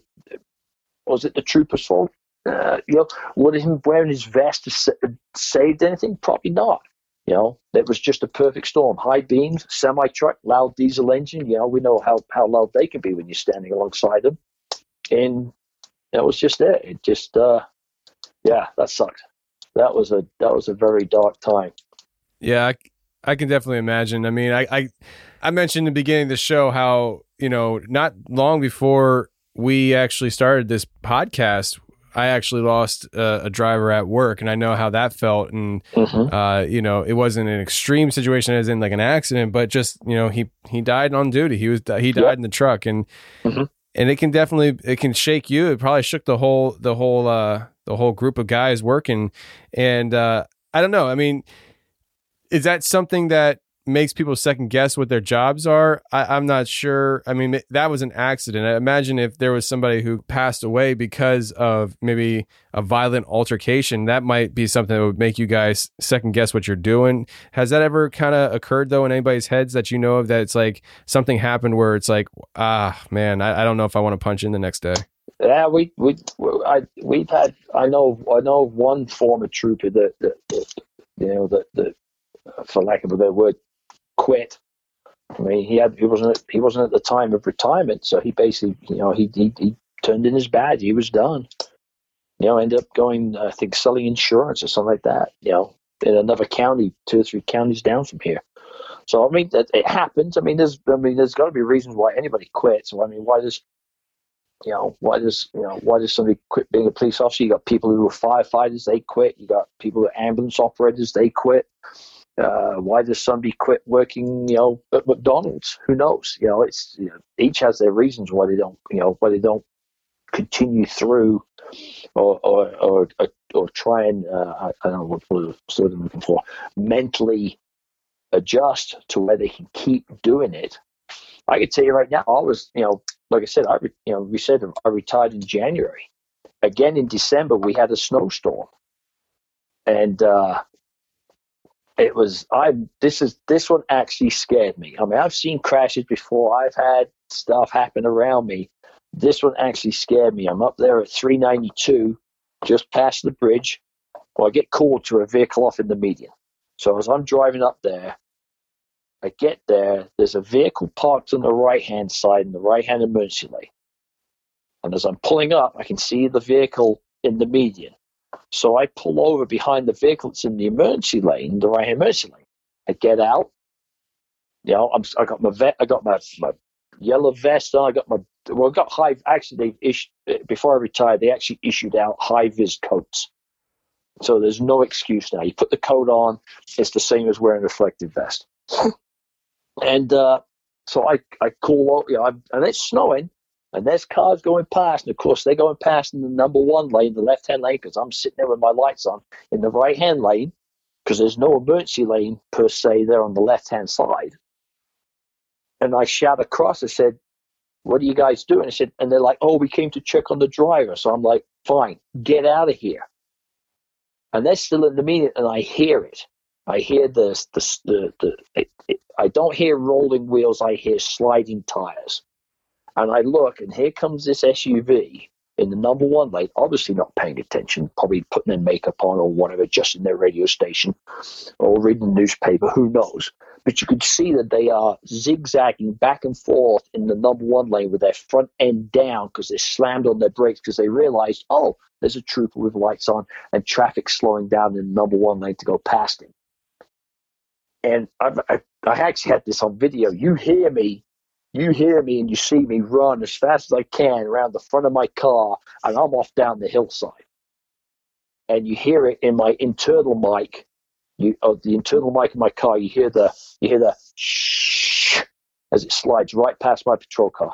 Was it the trooper's fault? Would him wearing his vest have saved anything? Probably not. It was just a perfect storm. High beams, semi-truck, loud diesel engine. We know how loud they can be when you're standing alongside them. And that was just it. It just, that sucked. That was a very dark time. Yeah, I can definitely imagine. I mean, I mentioned in the beginning of the show how, not long before we actually started this podcast, I actually lost a driver at work, and I know how that felt. And, it wasn't an extreme situation as in like an accident, but just, he died on duty. He died in the truck, and it can shake you. It probably shook the whole group of guys working. And I don't know. I mean, is that something that makes people second guess what their jobs are? I'm not sure. I mean, that was an accident. I imagine if there was somebody who passed away because of maybe a violent altercation, that might be something that would make you guys second guess what you're doing. Has that ever kind of occurred though in anybody's heads that you know of, that it's like something happened where it's like, man, I don't know if I want to punch in the next day? Yeah, we've had. I know of one former trooper that for lack of a better word, quit. I mean, he wasn't at the time of retirement, so he basically, he turned in his badge. He was done. Ended up going, I think, selling insurance or something like that. In another county, 2 or 3 counties down from here. So I mean, it happens. I mean, there's got to be reasons why anybody quits. So I mean, why does somebody quit being a police officer? You got people who are firefighters, they quit. You got people who are ambulance operators, they quit. Why does somebody quit working, at McDonald's? Who knows? It's each has their reasons why they don't continue through, or try and I don't know what sort of looking for, mentally adjust to where they can keep doing it. I can tell you right now, I was, like I said, I retired in January. Again in December, we had a snowstorm, and this one actually scared me. I mean, I've seen crashes before. I've had stuff happen around me. This one actually scared me. I'm up there at 392, just past the bridge. Well, I get called to a vehicle off in the median. So as I'm driving up there, I get there. There's a vehicle parked on the right-hand side in the right-hand emergency lane. And as I'm pulling up, I can see the vehicle in the median. So I pull over behind the vehicle that's in the emergency lane, the right-hand emergency lane. I get out. I got my yellow vest on. I got high. Actually, before I retired, they actually issued out high-vis coats. So there's no excuse now. You put the coat on, it's the same as wearing a reflective vest. And so I call over, and it's snowing. And there's cars going past, and of course they're going past in the number 1 lane, the left-hand lane, because I'm sitting there with my lights on. In the right-hand lane, because there's no emergency lane per se there on the left-hand side. And I shout across, I said, what are you guys doing? I said, and they're like, oh, we came to check on the driver. So I'm like, fine, get out of here. And they're still in the meeting, and I hear it. I hear I don't hear rolling wheels, I hear sliding tires. And I look, and here comes this SUV in the number one lane, obviously not paying attention, probably putting their makeup on or whatever, adjusting their radio station or reading the newspaper, who knows. But you could see that they are zigzagging back and forth in the number one lane with their front end down because they slammed on their brakes because they realized, oh, there's a trooper with lights on and traffic slowing down in the number one lane to go past him. And I actually had this on video. You hear me and you see me run as fast as I can around the front of my car, and I'm off down the hillside. And you hear it in my internal mic. The internal mic in my car, you hear the shh as it slides right past my patrol car.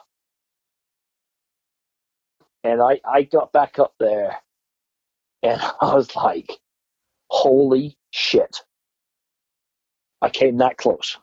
And I got back up there, and I was like, holy shit. I came that close.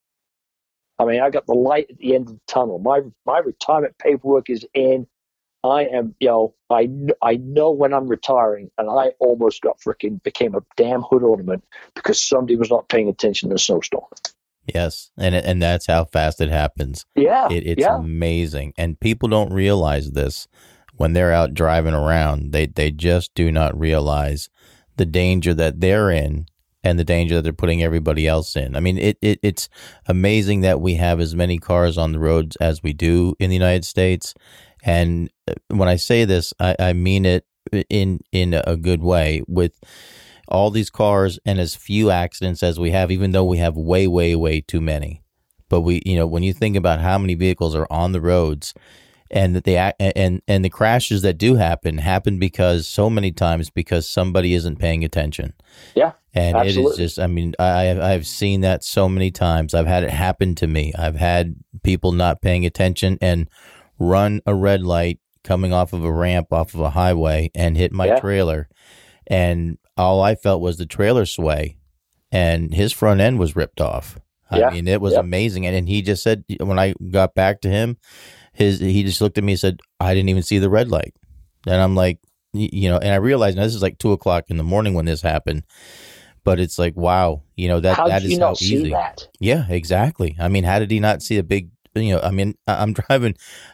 I mean, I got the light at the end of the tunnel. My retirement paperwork is in. I am, I know when I'm retiring, and I almost became a damn hood ornament because somebody was not paying attention to the snowstorm. Yes, and that's how fast it happens. Yeah, it's amazing, and people don't realize this when they're out driving around. They just do not realize the danger that they're in and the danger that they're putting everybody else in. I mean, it's amazing that we have as many cars on the roads as we do in the United States. And when I say this, I mean it in a good way. With all these cars and as few accidents as we have, even though we have way, way, way too many. But when you think about how many vehicles are on the roads, and that the crashes that do happen because so many times because somebody isn't paying attention. Yeah. And absolutely. It is just, I mean, I've seen that so many times. I've had it happen to me. I've had people not paying attention and run a red light coming off of a ramp off of a highway and hit my trailer. And all I felt was the trailer sway, and his front end was ripped off. I mean, it was amazing. And he just said, when I got back to him, he just looked at me and said, I didn't even see the red light. And I'm like, and I realized now this is like 2:00 in the morning when this happened. But it's like, wow, that is how easy. That? Yeah, exactly. I mean, how did he not see a big, I mean, I'm driving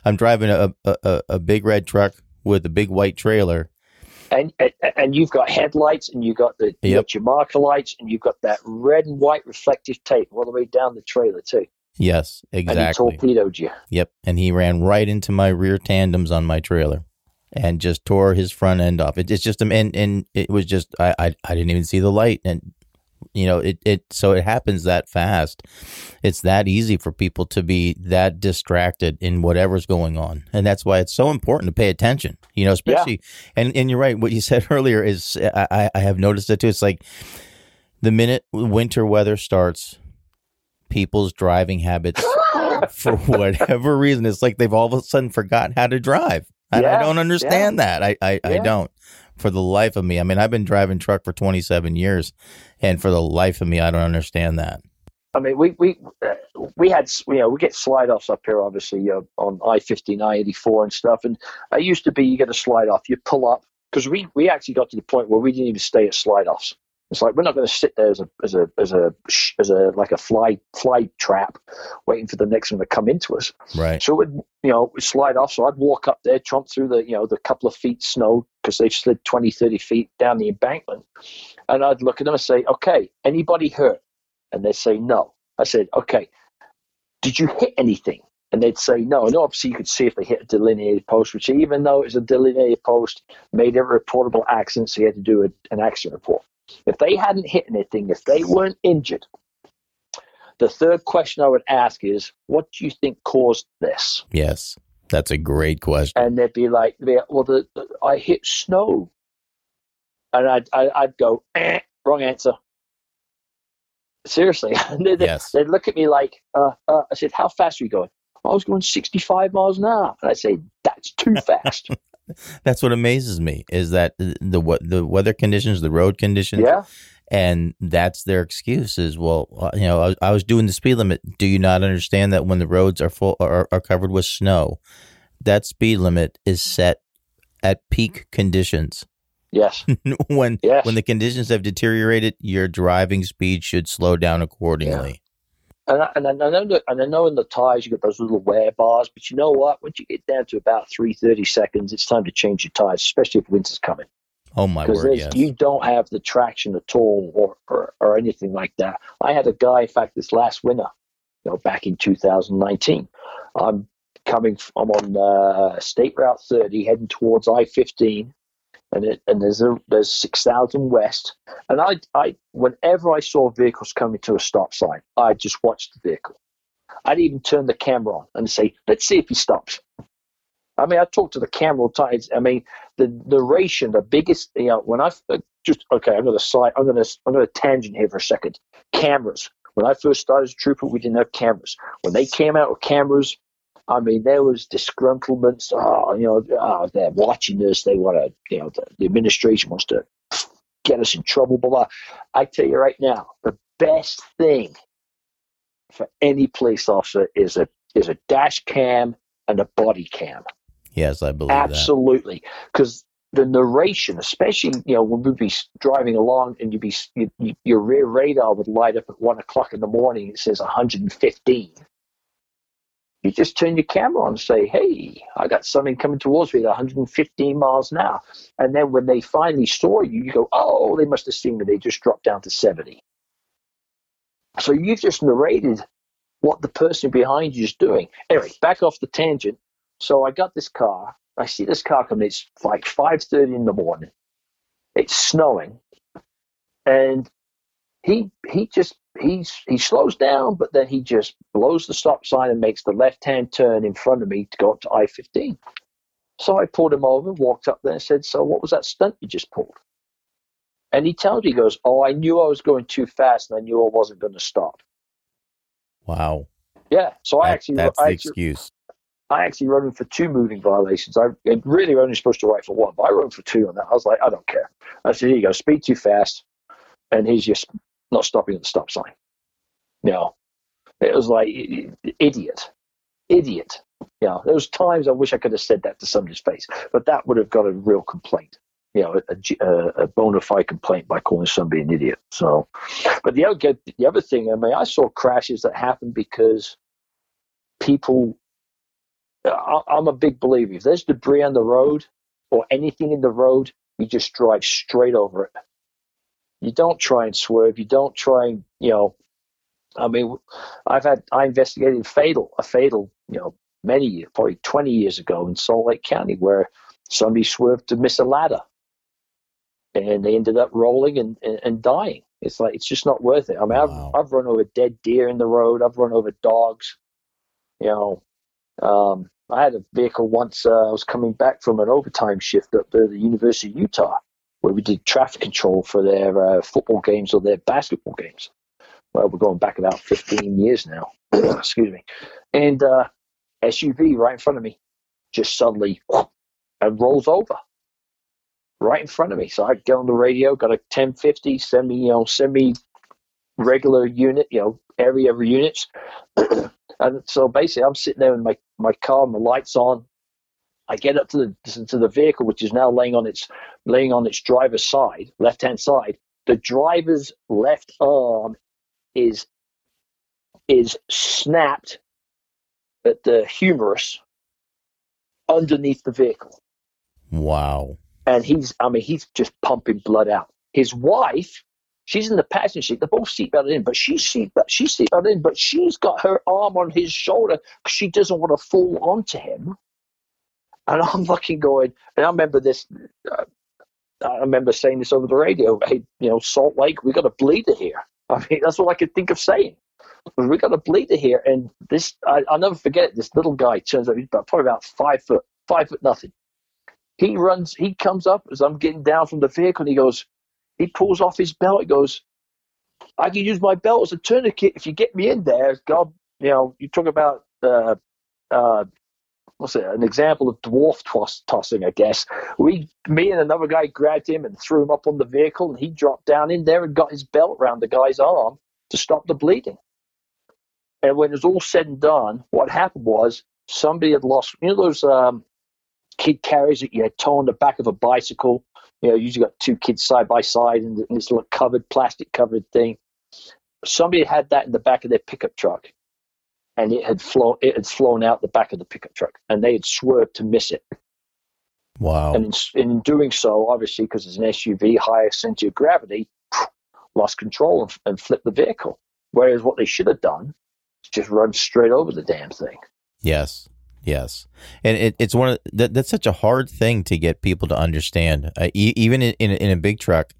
a big red truck with a big white trailer. And you've got headlights, and you've got you got your marker lights, and you've got that red and white reflective tape all the way down the trailer too. Yes, exactly. And he torpedoed you. Yep, and he ran right into my rear tandems on my trailer, and just tore his front end off. It's just and it was just I didn't even see the light, and so it happens that fast. It's that easy for people to be that distracted in whatever's going on, and that's why it's so important to pay attention. Especially and you're right. What you said earlier is I have noticed it too. It's like the minute winter weather starts, people's driving habits, for whatever reason, it's like they've all of a sudden forgotten how to drive. I don't understand that. I don't. For the life of me. I mean, I've been driving truck for 27 years, and for the life of me, I don't understand that. I mean, we had, we get slide offs up here, obviously, on I-50, I-84 and stuff. And it used to be you get a slide off, you pull up, because we actually got to the point where we didn't even stay at slide offs. It's like we're not going to sit there as a fly trap, waiting for the next one to come into us. Right. So we'd slide off. So I'd walk up there, tromp through the couple of feet snow because they slid 20, 30 feet down the embankment, and I'd look at them and say, "Okay, anybody hurt?" And they'd say, "No." I said, "Okay, did you hit anything?" And they'd say no. And obviously you could see if they hit a delineated post, which even though it was a delineated post, made it a reportable accident, so you had to do an accident report. If they hadn't hit anything, if they weren't injured, the third question I would ask is, what do you think caused this? Yes, that's a great question. And they'd be like, well, I hit snow. And I'd go, wrong answer. Seriously. And they'd look at me like, I said, how fast are you going? I was going 65 miles an hour. And I say, that's too fast. That's what amazes me is that the weather conditions, the road conditions, Yeah. and that's their excuse is, well, I was doing the speed limit. Do you not understand that when the roads are full are covered with snow, that speed limit is set at peak conditions? Yes. when Yes. the conditions have deteriorated, your driving speed should slow down accordingly. And I know in the tires you get those little wear bars, but you know what? Once you get down to about 3:30 seconds, it's time to change your tires, especially if winter's coming. Oh my word! Yes. You don't have the traction at all, or anything like that. I had a guy, in fact, this last winter, back in 2019. I'm on State Route 30, heading towards I-15. And there's 6,000 west, and I whenever I saw vehicles coming to a stop sign, I just watched the vehicle. I'd even turn the camera on and say, "Let's see if he stops." I mean, I talk to the camera all the time. I mean, the narration, the biggest, when I just okay, I'm going to tangent here for a second. Cameras. When I first started as a trooper, we didn't have cameras. When they came out with cameras, I mean, there was disgruntlements. They're watching us. They want to, the administration wants to get us in trouble. Blah, blah. I tell you right now, the best thing for any police officer is a dash cam and a body cam. Yes, I believe absolutely, because the narration, especially when we'd be driving along and your rear radar would light up at 1:00 in the morning. It says 115. You just turn your camera on and say, "Hey, I got something coming towards me at 115 miles an hour." And then when they finally saw you, you go, "Oh, they must have seen me. They just dropped down to 70." So you've just narrated what the person behind you is doing. Anyway, back off the tangent. So I got this car. I see this car coming. It's like 5:30 in the morning. It's snowing. And he slows down, but then he just blows the stop sign and makes the left-hand turn in front of me to go up to I-15. So I pulled him over, walked up there and said, "So what was that stunt you just pulled?" And he tells me, he goes, "Oh, I knew I was going too fast and I knew I wasn't going to stop." Wow. Yeah. So that's the excuse. I actually wrote him for 2 moving violations. I really only supposed to write for 1, but I wrote him for 2 on that. I was like, I don't care. I said, "Here you go, speed too fast." And he's just not stopping at the stop sign. It was like, idiot. There was times I wish I could have said that to somebody's face, but that would have got a real complaint. A bona fide complaint by calling somebody an idiot. So, but the other thing, I mean, I saw crashes that happened because people. I'm a big believer. If there's debris on the road or anything in the road, you just drive straight over it. You don't try and swerve. You don't try and, I mean, I investigated a fatal, many years, probably 20 years ago in Salt Lake County, where somebody swerved to miss a ladder and they ended up rolling and dying. It's like, it's just not worth it. I mean, wow. I've run over dead deer in the road. I've run over dogs, I had a vehicle once. I was coming back from an overtime shift up at the University of Utah, where we did traffic control for their football games or their basketball games. Well, we're going back about 15 years now. Excuse me. And SUV right in front of me just suddenly and rolls over right in front of me. So I get on the radio, got a 1050 semi regular unit, area units. And so basically I'm sitting there in my car and the lights on. I get up to the vehicle, which is now laying on its driver's side, left-hand side. The driver's left arm is snapped at the humerus underneath the vehicle. Wow. And he's just pumping blood out. His wife, she's in the passenger seat. They're both seatbelted in, but she's seatbelted in, but she's got her arm on his shoulder because she doesn't want to fall onto him. And I'm fucking going, and I remember this. I remember saying this over the radio. Hey, Salt Lake, we got a bleeder here. I mean, that's all I could think of saying. We got a bleeder here, and this, I'll never forget it. This little guy turns out he's probably about 5 foot nothing. He comes up as I'm getting down from the vehicle, and he pulls off his belt. He goes, "I can use my belt as a tourniquet if you get me in there." God, you talk about what's it? An example of dwarf tossing, I guess. Me and another guy grabbed him and threw him up on the vehicle, and he dropped down in there and got his belt around the guy's arm to stop the bleeding. And when it was all said and done, what happened was somebody had lost, those kid carriers that you had towed on the back of a bicycle. Usually got two kids side by side in this little plastic covered thing. Somebody had that in the back of their pickup truck, and it had flown out the back of the pickup truck, and they had swerved to miss it. Wow. And in doing so, obviously, because it's an SUV, higher center of gravity, lost control and flipped the vehicle. Whereas what they should have done is just run straight over the damn thing. Yes. And it's one of that's such a hard thing to get people to understand. Even in a big truck,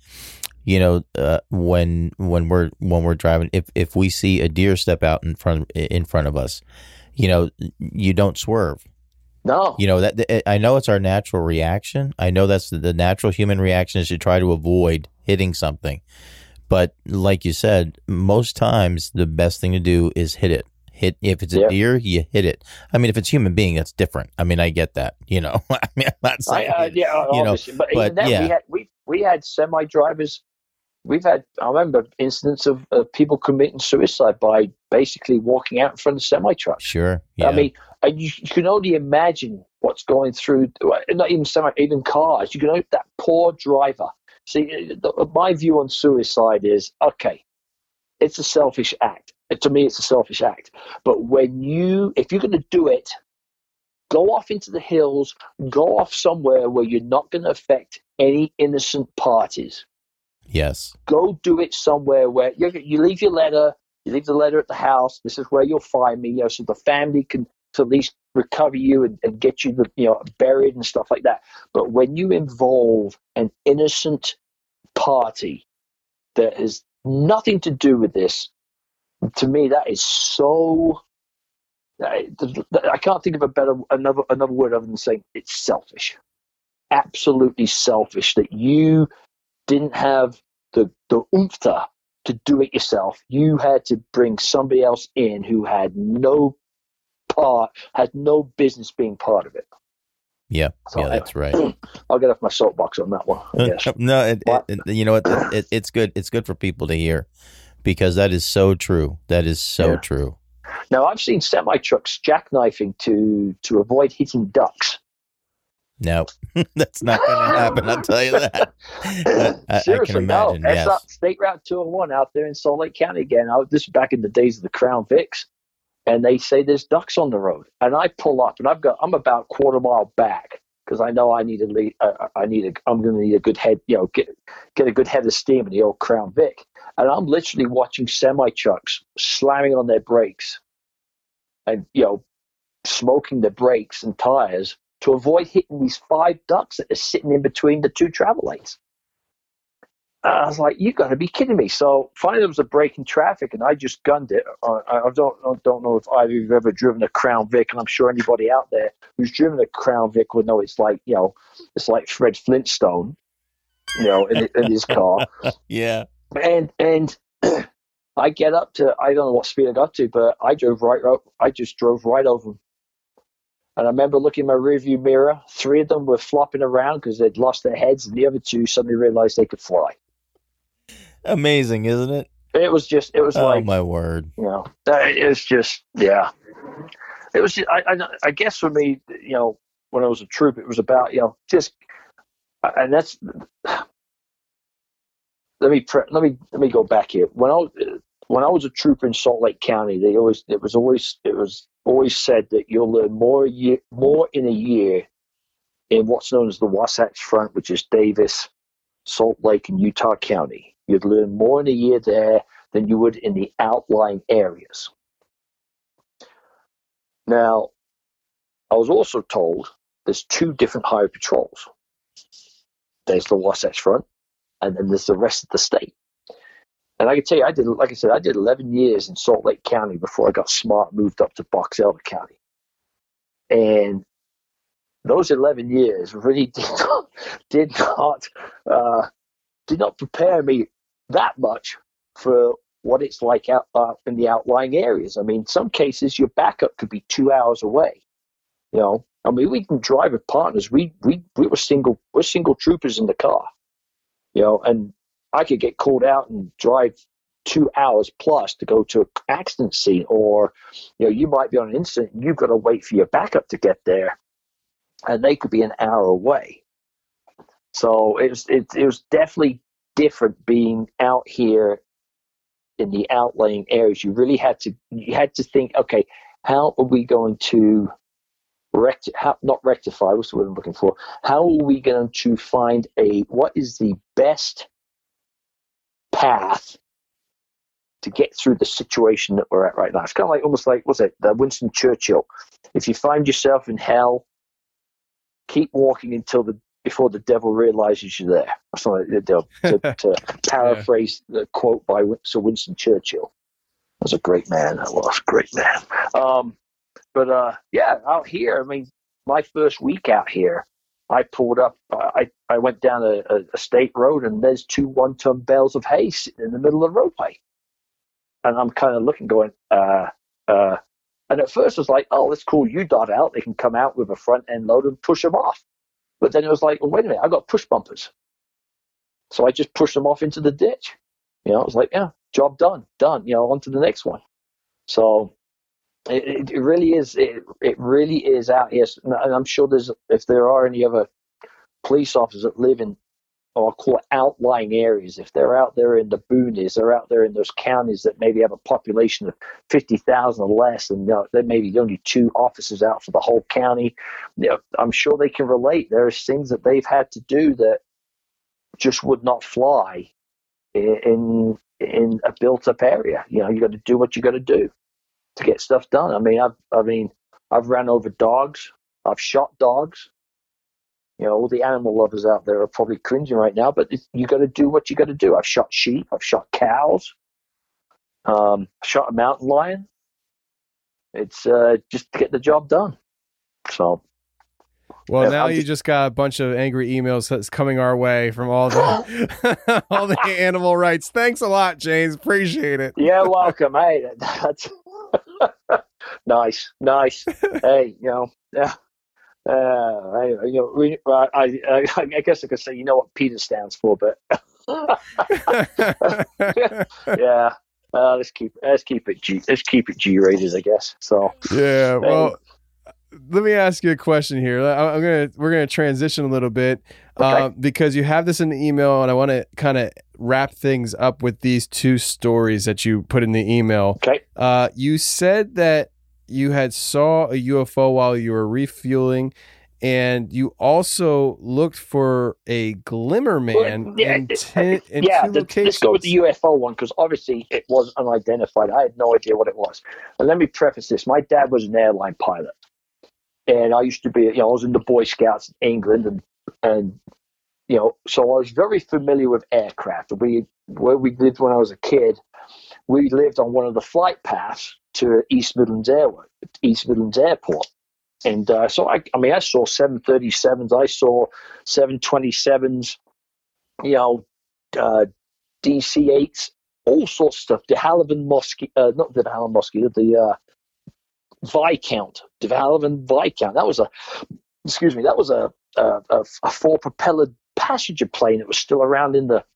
when we're driving, if we see a deer step out in front of us, you don't swerve. No. That I know it's our natural reaction. I know that's the natural human reaction is to try to avoid hitting something. But like you said, most times the best thing to do is hit it. If it's a deer, you hit it. I mean, if it's a human being, that's different. I mean, I get that. I mean, I'm not saying, obviously. But even then, we had semi drivers. I remember incidents of people committing suicide by basically walking out in front of semi trucks. Sure. Yeah. I mean, you can only imagine what's going through. Not even cars. You can only, that poor driver. See, my view on suicide is okay. It's a selfish act. To me, it's a selfish act. But if you're going to do it, go off into the hills, go off somewhere where you're not going to affect any innocent parties. Yes. Go do it somewhere where you leave your letter. You leave the letter at the house. This is where you'll find me. So the family can at least recover you and get you buried and stuff like that. But when you involve an innocent party that has nothing to do with this, to me, that is so. I can't think of another word other than saying it's selfish. Absolutely selfish that you didn't have the oomph to do it yourself. You had to bring somebody else in who had no business being part of it. Yeah, that's right. I'll get off my soapbox on that one, I guess. No, you know what? It's good. It's good for people to hear because that is so true. That is so true. Now, I've seen semi-trucks jackknifing to avoid hitting ducks. No, that's not going to happen. I'll tell you that. Seriously, I can imagine. No. That's up State Route 201 out there in Salt Lake County again. This is back in the days of the Crown Vics, and they say there's ducks on the road. And I pull up, and I'm about a quarter mile back because I know I need to lead. I'm going to need a good head, get a good head of steam in the old Crown Vic. And I'm literally watching semi trucks slamming on their brakes, and smoking the brakes and tires to avoid hitting these 5 ducks that are sitting in between the 2 travel lanes. I was like, you got to be kidding me. So finally there was a break in traffic, and I just gunned it. I don't know if either of you have ever driven a Crown Vic, and I'm sure anybody out there who's driven a Crown Vic would know it's like Fred Flintstone, in his car. Yeah. And I get up to, I don't know what speed I got to, but I just drove right over them. And I remember looking in my rearview mirror, 3 of them were flopping around because they'd lost their heads, and the other 2 suddenly realized they could fly. Amazing, isn't it? It was like, my word. It's just, yeah. It was just, I guess for me, when I was a troop, it was about, and that's, let me go back here. When I was a trooper in Salt Lake County, it was always said that you'll learn more in a year in what's known as the Wasatch Front, which is Davis, Salt Lake, and Utah County. You'd learn more in a year there than you would in the outlying areas. Now, I was also told there's 2 different highway patrols. There's the Wasatch Front, and then there's the rest of the state. And I can tell you, I did 11 years in Salt Lake County before I got smart, moved up to Box Elder County. And those 11 years really did not prepare me that much for what it's like out in the outlying areas. I mean, some cases your backup could be 2 hours away. You know, I mean, we can drive with partners. We're single troopers in the car, you know, and I could get called out and drive 2 hours plus to go to an accident scene, or, you know, you might be on an incident and you've got to wait for your backup to get there, and they could be an hour away. So it was definitely different being out here in the outlying areas. You really had to think, okay, how are we going to not rectify, what's the word I'm looking for? How are we going to find what is the best path to get through the situation that we're at right now? It's kind of like, almost like, what's it, Winston Churchill? If you find yourself in hell, keep walking before the devil realizes you're there. Or something to paraphrase the quote by Sir Winston Churchill. That was a great man. That was a great man. Yeah, out here, I mean, my first week out here, I pulled up, I went down a state road, and there's 2 one-ton bales of hay sitting in the middle of the roadway. And I'm kind of looking, going, and at first it was like, oh, let's call UDOT out. They can come out with a front end load and push them off. But then it was like, well, wait a minute, I got push bumpers. So I just pushed them off into the ditch. You know, it was like, yeah, job done, you know, on to the next one. So it really is, it really is out here. And I'm sure if there are any other police officers that live in, or I'll call it outlying areas, if they're out there in the boonies, they're out there in those counties that maybe have a population of 50,000 or less, and, you know, there may be only 2 officers out for the whole county, you know, I'm sure they can relate. There's things that they've had to do that just would not fly in a built-up area. You know, you got to do what you got to do to get stuff done. I mean, I've ran over dogs. I've shot dogs. You know, all the animal lovers out there are probably cringing right now, but you got to do what you got to do. I've shot sheep. I've shot cows. Shot a mountain lion. It's just to get the job done. So. Well, now you just got a bunch of angry emails that's coming our way from all the all the animal rights. Thanks a lot, James. Appreciate it. Yeah, welcome. Hey, that's nice. Hey, you know, yeah. I guess I could say, you know what PETA stands for, but yeah. Let's keep it G-rated, I guess. So yeah. Well, let me ask you a question here. We're gonna transition a little bit, okay, because you have this in the email, and I want to kind of wrap things up with these 2 stories that you put in the email. Okay. You said that you had saw a UFO while you were refueling, and you also looked for a glimmer man in 2 locations. Let's go with the UFO one, because obviously it was unidentified. I had no idea what it was. And let me preface this. My dad was an airline pilot. And I used to be, you know, I was in the Boy Scouts in England, and you know, so I was very familiar with aircraft. Where we lived when I was a kid, we lived on one of the flight paths to East Midlands Airport. And so I saw 737s, I saw 727s, you know, DC-8s, all sorts of stuff. De Havilland Mosquito, not De Havilland Mosquito, the Viscount, De Havilland Viscount. That was a 4-propeller passenger plane that was still around in the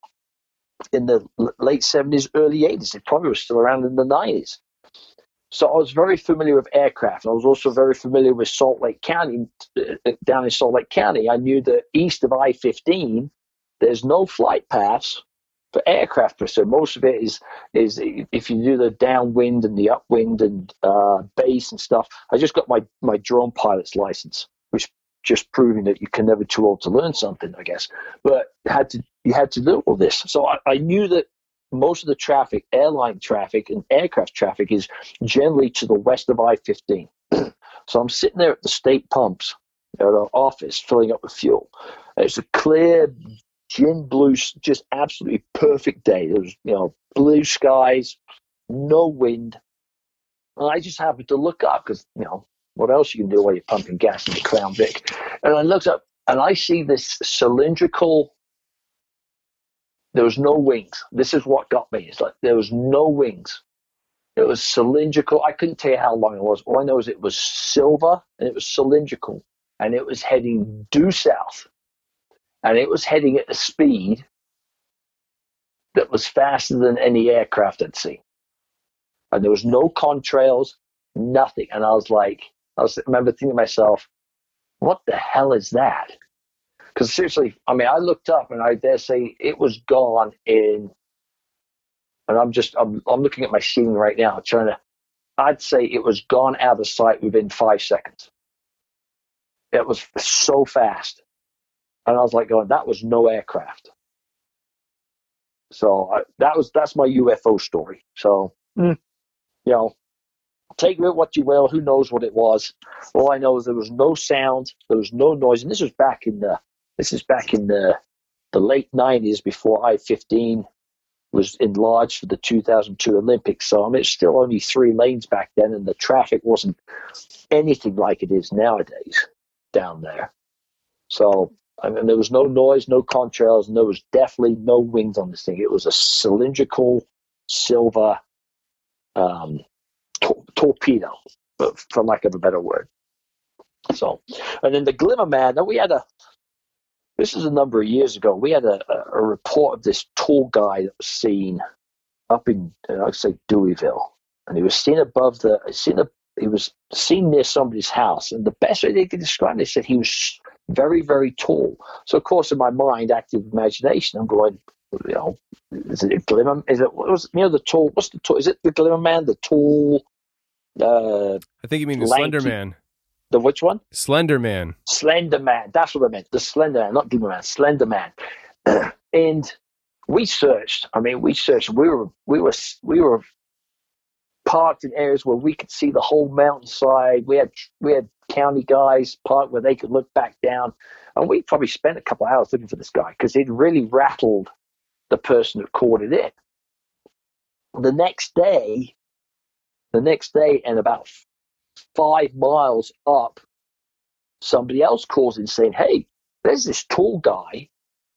late 70s, early 80s. It probably was still around in the 90s. So I was very familiar with aircraft. I was also very familiar with Salt Lake County. Down in Salt Lake County, I knew that east of I-15, there's no flight paths for aircraft per se. Most of it is if you do the downwind and the upwind and base and stuff. I just got my drone pilot's license, which just proving that you can never too old to learn something, I guess. But you had to do all this. So I knew that most of the traffic, airline traffic and aircraft traffic, is generally to the west of I-15. So I'm sitting there at the state pumps at our office filling up with fuel. And it's a clear gin blue, just absolutely perfect day. There was, you know, blue skies, no wind. And I just happened to look up because, you know, what else you can do while you're pumping gas in the Crown Vic? And I looked up and I see this cylindrical. There was no wings. This is what got me. It's like there was no wings. It was cylindrical. I couldn't tell you how long it was. All I know is it was silver and it was cylindrical, and it was heading due south, and it was heading at a speed that was faster than any aircraft I'd seen. And there was no contrails, nothing. And I remember thinking to myself, what the hell is that? Because seriously, I mean, I looked up and I dare say it was gone in, and I'm looking at my scene right now, I'd say it was gone out of sight within 5 seconds. It was so fast. And I was like going, that was no aircraft. So that's my UFO story. So, take with what you will. Who knows what it was? All I know is there was no sound, there was no noise, and this is back in the late 90s, before I-15 was enlarged for the 2002 Olympics. So I mean, it's still only 3 lanes back then, and the traffic wasn't anything like it is nowadays down there. So I mean, there was no noise, no contrails, and there was definitely no wings on this thing. It was a cylindrical silver torpedo, for lack of a better word. So, and then the Glimmer Man. Now this is a number of years ago. We had a report of this tall guy that was seen up in, I'd say, Deweyville, and he was seen he was seen near somebody's house. And the best way they could describe it, they said he was very, very tall. So, of course, in my mind, active imagination, I'm going, is it a Glimmer? Is it the tall? What's the tall? Is it the Glimmer Man? The tall? I think you mean the Slender Man. The which one? Slender Man. Slender Man. That's what I meant. The Slender Man, not Glimmer Man. Slender Man. And we searched. I mean, we searched. We were parked in areas where we could see the whole mountainside. We had county guys parked where they could look back down, and we probably spent a couple of hours looking for this guy because it really rattled the person who caught it in. The next day, and about 5 miles up, somebody else calls in saying, "Hey, there's this tall guy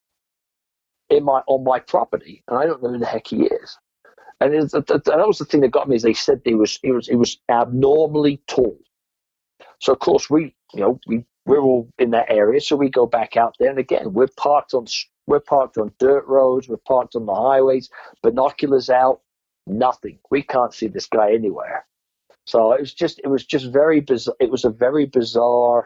on my property, and I don't know who the heck he is." And that was the thing that got me, is they said he was abnormally tall. So of course we're all in that area, so we go back out there, and again we're parked on dirt roads, we're parked on the highways, binoculars out, nothing. We can't see this guy anywhere. So it was just very bizarre. It was a very bizarre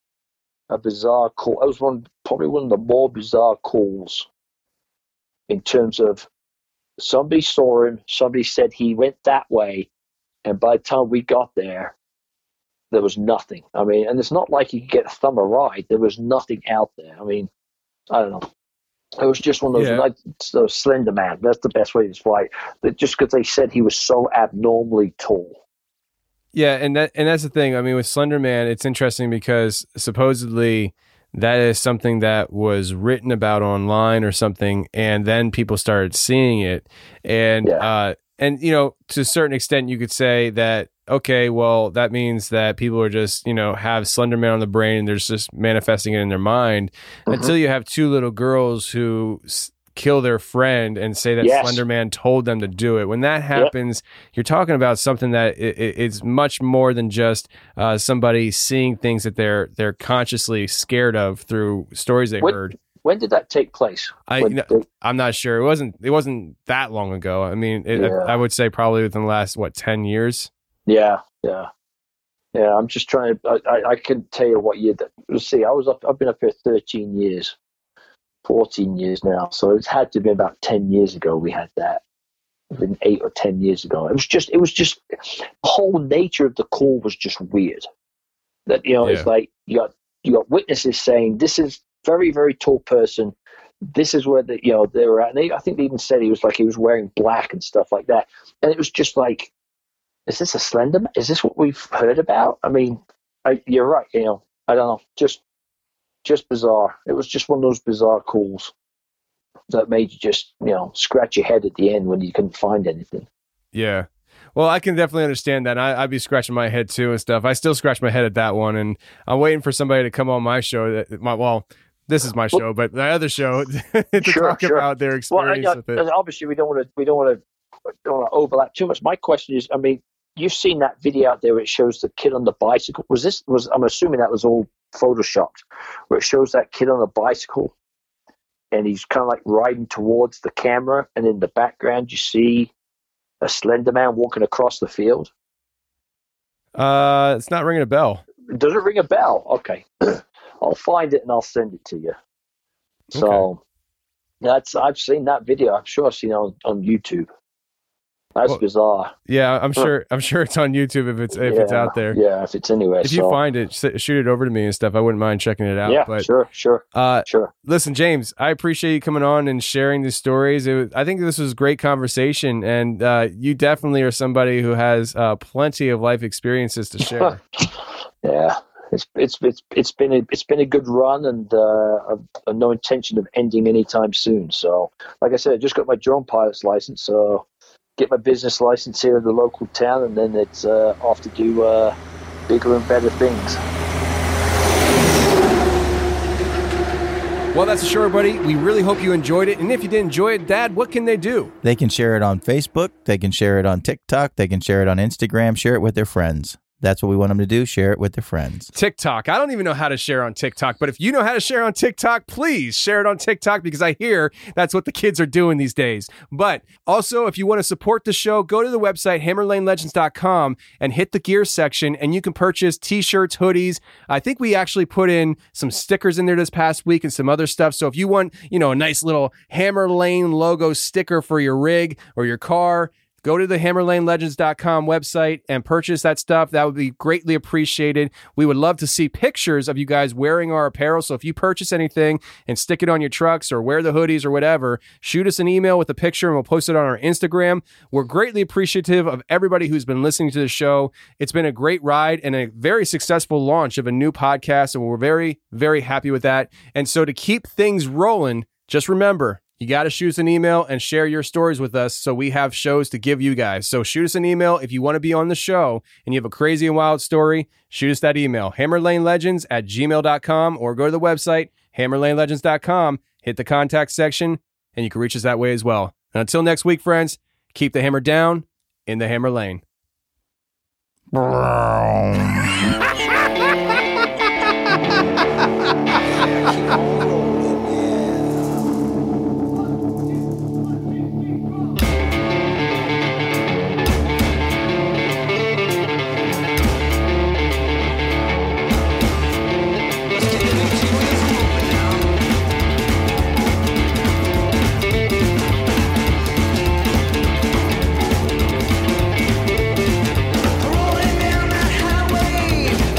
call. It was probably one of the more bizarre calls in terms of somebody saw him, somebody said he went that way, and by the time we got there was nothing. I mean, and it's not like you could get a thumb a ride. There was nothing out there. I mean, I don't know. It was just one of those Slender Man. That's the best way to describe it. Just because they said he was so abnormally tall. Yeah, and that's the thing. I mean, with Slender Man, it's interesting because supposedly that is something that was written about online or something, and then people started seeing it, and to a certain extent, you could say that, okay, well, that means that people are just have Slender Man on the brain, and they're just manifesting it in their mind, until you have 2 little girls who kill their friend and say that Slender Man told them to do it. When that happens, you're talking about something that it's much more than just somebody seeing things that they're consciously scared of through stories they heard. When did that take place? I'm not sure. It wasn't that long ago. I mean, I would say probably within the last 10 years. Yeah. I'm just trying to. I can tell you what year. Let's see. I've been up here 13 years. 14 years now, so it had to be about 10 years ago we had that. Been 8 or 10 years ago. It was just the whole nature of the call was just weird. That it's like you got witnesses saying this is very, very tall person. This is where they were at. And I think they even said he was wearing black and stuff like that. And it was just like, is this a Slender Man? Is this what we've heard about? I mean, you're right. I don't know. Just bizarre. It was just one of those bizarre calls that made you just, scratch your head at the end when you couldn't find anything. Yeah. Well, I can definitely understand that. I'd be scratching my head too and stuff. I still scratch my head at that one, and I'm waiting for somebody to come on my show. This is my show, but the other show to talk about their experience with it. Obviously, we don't want to don't want to overlap too much. My question is, I mean, you've seen that video out there where it shows the kid on the bicycle. I'm assuming that was all photoshopped, where it shows that kid on a bicycle and he's kind of like riding towards the camera, and in the background you see a slender man walking across the field. It's not ringing a bell. Does it ring a bell? Okay. I'll find it and I'll send it to you. So I've seen that video. I'm sure I've seen it on YouTube. That's bizarre. Yeah, I'm sure it's on YouTube if it's out there. Yeah, if it's anywhere. If you find it, shoot it over to me and stuff. I wouldn't mind checking it out. Yeah, but, sure. Listen, James, I appreciate you coming on and sharing these stories. I think this was a great conversation, and you definitely are somebody who has plenty of life experiences to share. Yeah. It's been a good run, and I've no intention of ending anytime soon. So, like I said, I just got my drone pilot's license, so get my business license here in the local town, and then it's off to do bigger and better things. Well, that's a show, everybody. We really hope you enjoyed it. And if you did enjoy it, Dad, what can they do? They can share it on Facebook. They can share it on TikTok. They can share it on Instagram. Share it with their friends. That's what we want them to do. Share it with their friends. TikTok. I don't even know how to share on TikTok, but if you know how to share on TikTok, please share it on TikTok, because I hear that's what the kids are doing these days. But also, if you want to support the show, go to the website, hammerlanelegends.com, and hit the gear section, and you can purchase t-shirts, hoodies. I think we actually put in some stickers in there this past week and some other stuff. So if you want, a nice little Hammer Lane logo sticker for your rig or your car, go to the hammerlanelegends.com website and purchase that stuff. That would be greatly appreciated. We would love to see pictures of you guys wearing our apparel. So if you purchase anything and stick it on your trucks or wear the hoodies or whatever, shoot us an email with a picture and we'll post it on our Instagram. We're greatly appreciative of everybody who's been listening to the show. It's been a great ride and a very successful launch of a new podcast, and we're very, very happy with that. And so to keep things rolling, just remember, you got to shoot us an email and share your stories with us so we have shows to give you guys. So shoot us an email if you want to be on the show and you have a crazy and wild story. Shoot us that email, hammerlanelegends@gmail.com, or go to the website, hammerlanelegends.com, hit the contact section, and you can reach us that way as well. And until next week, friends, keep the hammer down in the hammer lane. Rolling down that highway,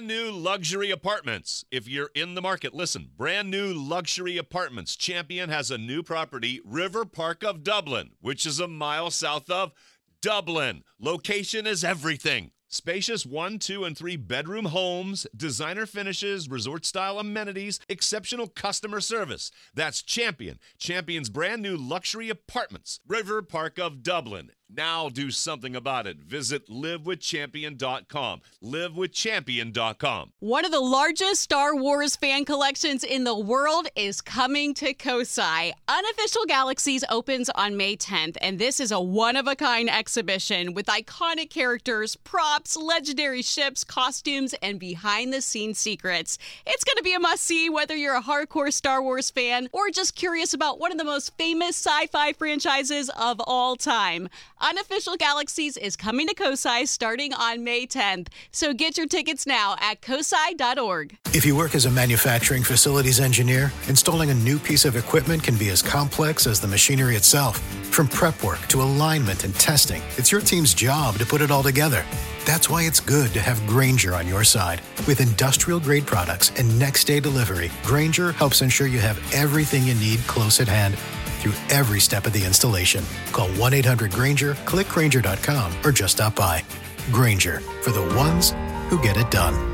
Brand new luxury apartments. If you're in the market, listen. Brand new luxury apartments. Champion has a new property, River Park of Dublin, which is a mile south of Dublin. Location is everything. Spacious 1, 2, and 3 bedroom homes, designer finishes, resort-style amenities, exceptional customer service. That's Champion. Champion's brand new luxury apartments, River Park of Dublin. Now do something about it. Visit livewithchampion.com. Livewithchampion.com. One of the largest Star Wars fan collections in the world is coming to Kosai. Unofficial Galaxies opens on May 10th, and this is a one-of-a-kind exhibition with iconic characters, props, legendary ships, costumes, and behind-the-scenes secrets. It's going to be a must-see whether you're a hardcore Star Wars fan or just curious about one of the most famous sci-fi franchises of all time. Unofficial Galaxies is coming to Kosai starting on May 10th, so get your tickets now at kosai.org. If you work as a manufacturing facilities engineer, installing a new piece of equipment can be as complex as the machinery itself. From prep work to alignment and testing, it's your team's job to put it all together. That's why it's good to have Grainger on your side. With industrial-grade products and next-day delivery, Grainger helps ensure you have everything you need close at hand through every step of the installation. Call 1-800-GRAINGER, click Grainger.com, or just stop by. Grainger, for the ones who get it done.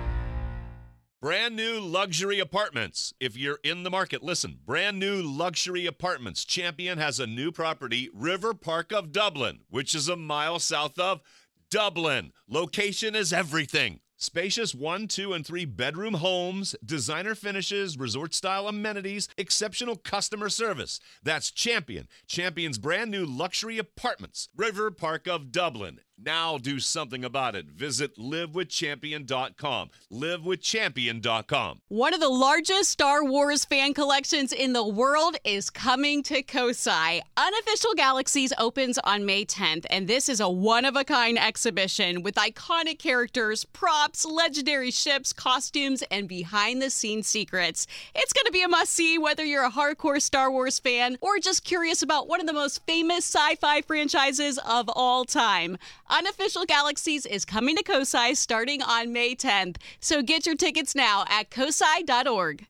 Brand new luxury apartments. If you're in the market, listen. Brand new luxury apartments. Champion has a new property, River Park of Dublin, which is a mile south of Dublin. Location is everything. Spacious 1, 2, and 3 bedroom homes, designer finishes, resort-style amenities, exceptional customer service. That's Champion. Champion's brand new luxury apartments, River Park of Dublin. Now do something about it. Visit livewithchampion.com. Livewithchampion.com. One of the largest Star Wars fan collections in the world is coming to Kosai. Unofficial Galaxies opens on May 10th, and this is a one-of-a-kind exhibition with iconic characters, props, legendary ships, costumes, and behind-the-scenes secrets. It's going to be a must-see whether you're a hardcore Star Wars fan or just curious about one of the most famous sci-fi franchises of all time. Unofficial Galaxies is coming to Kosai starting on May 10th, so get your tickets now at kosai.org.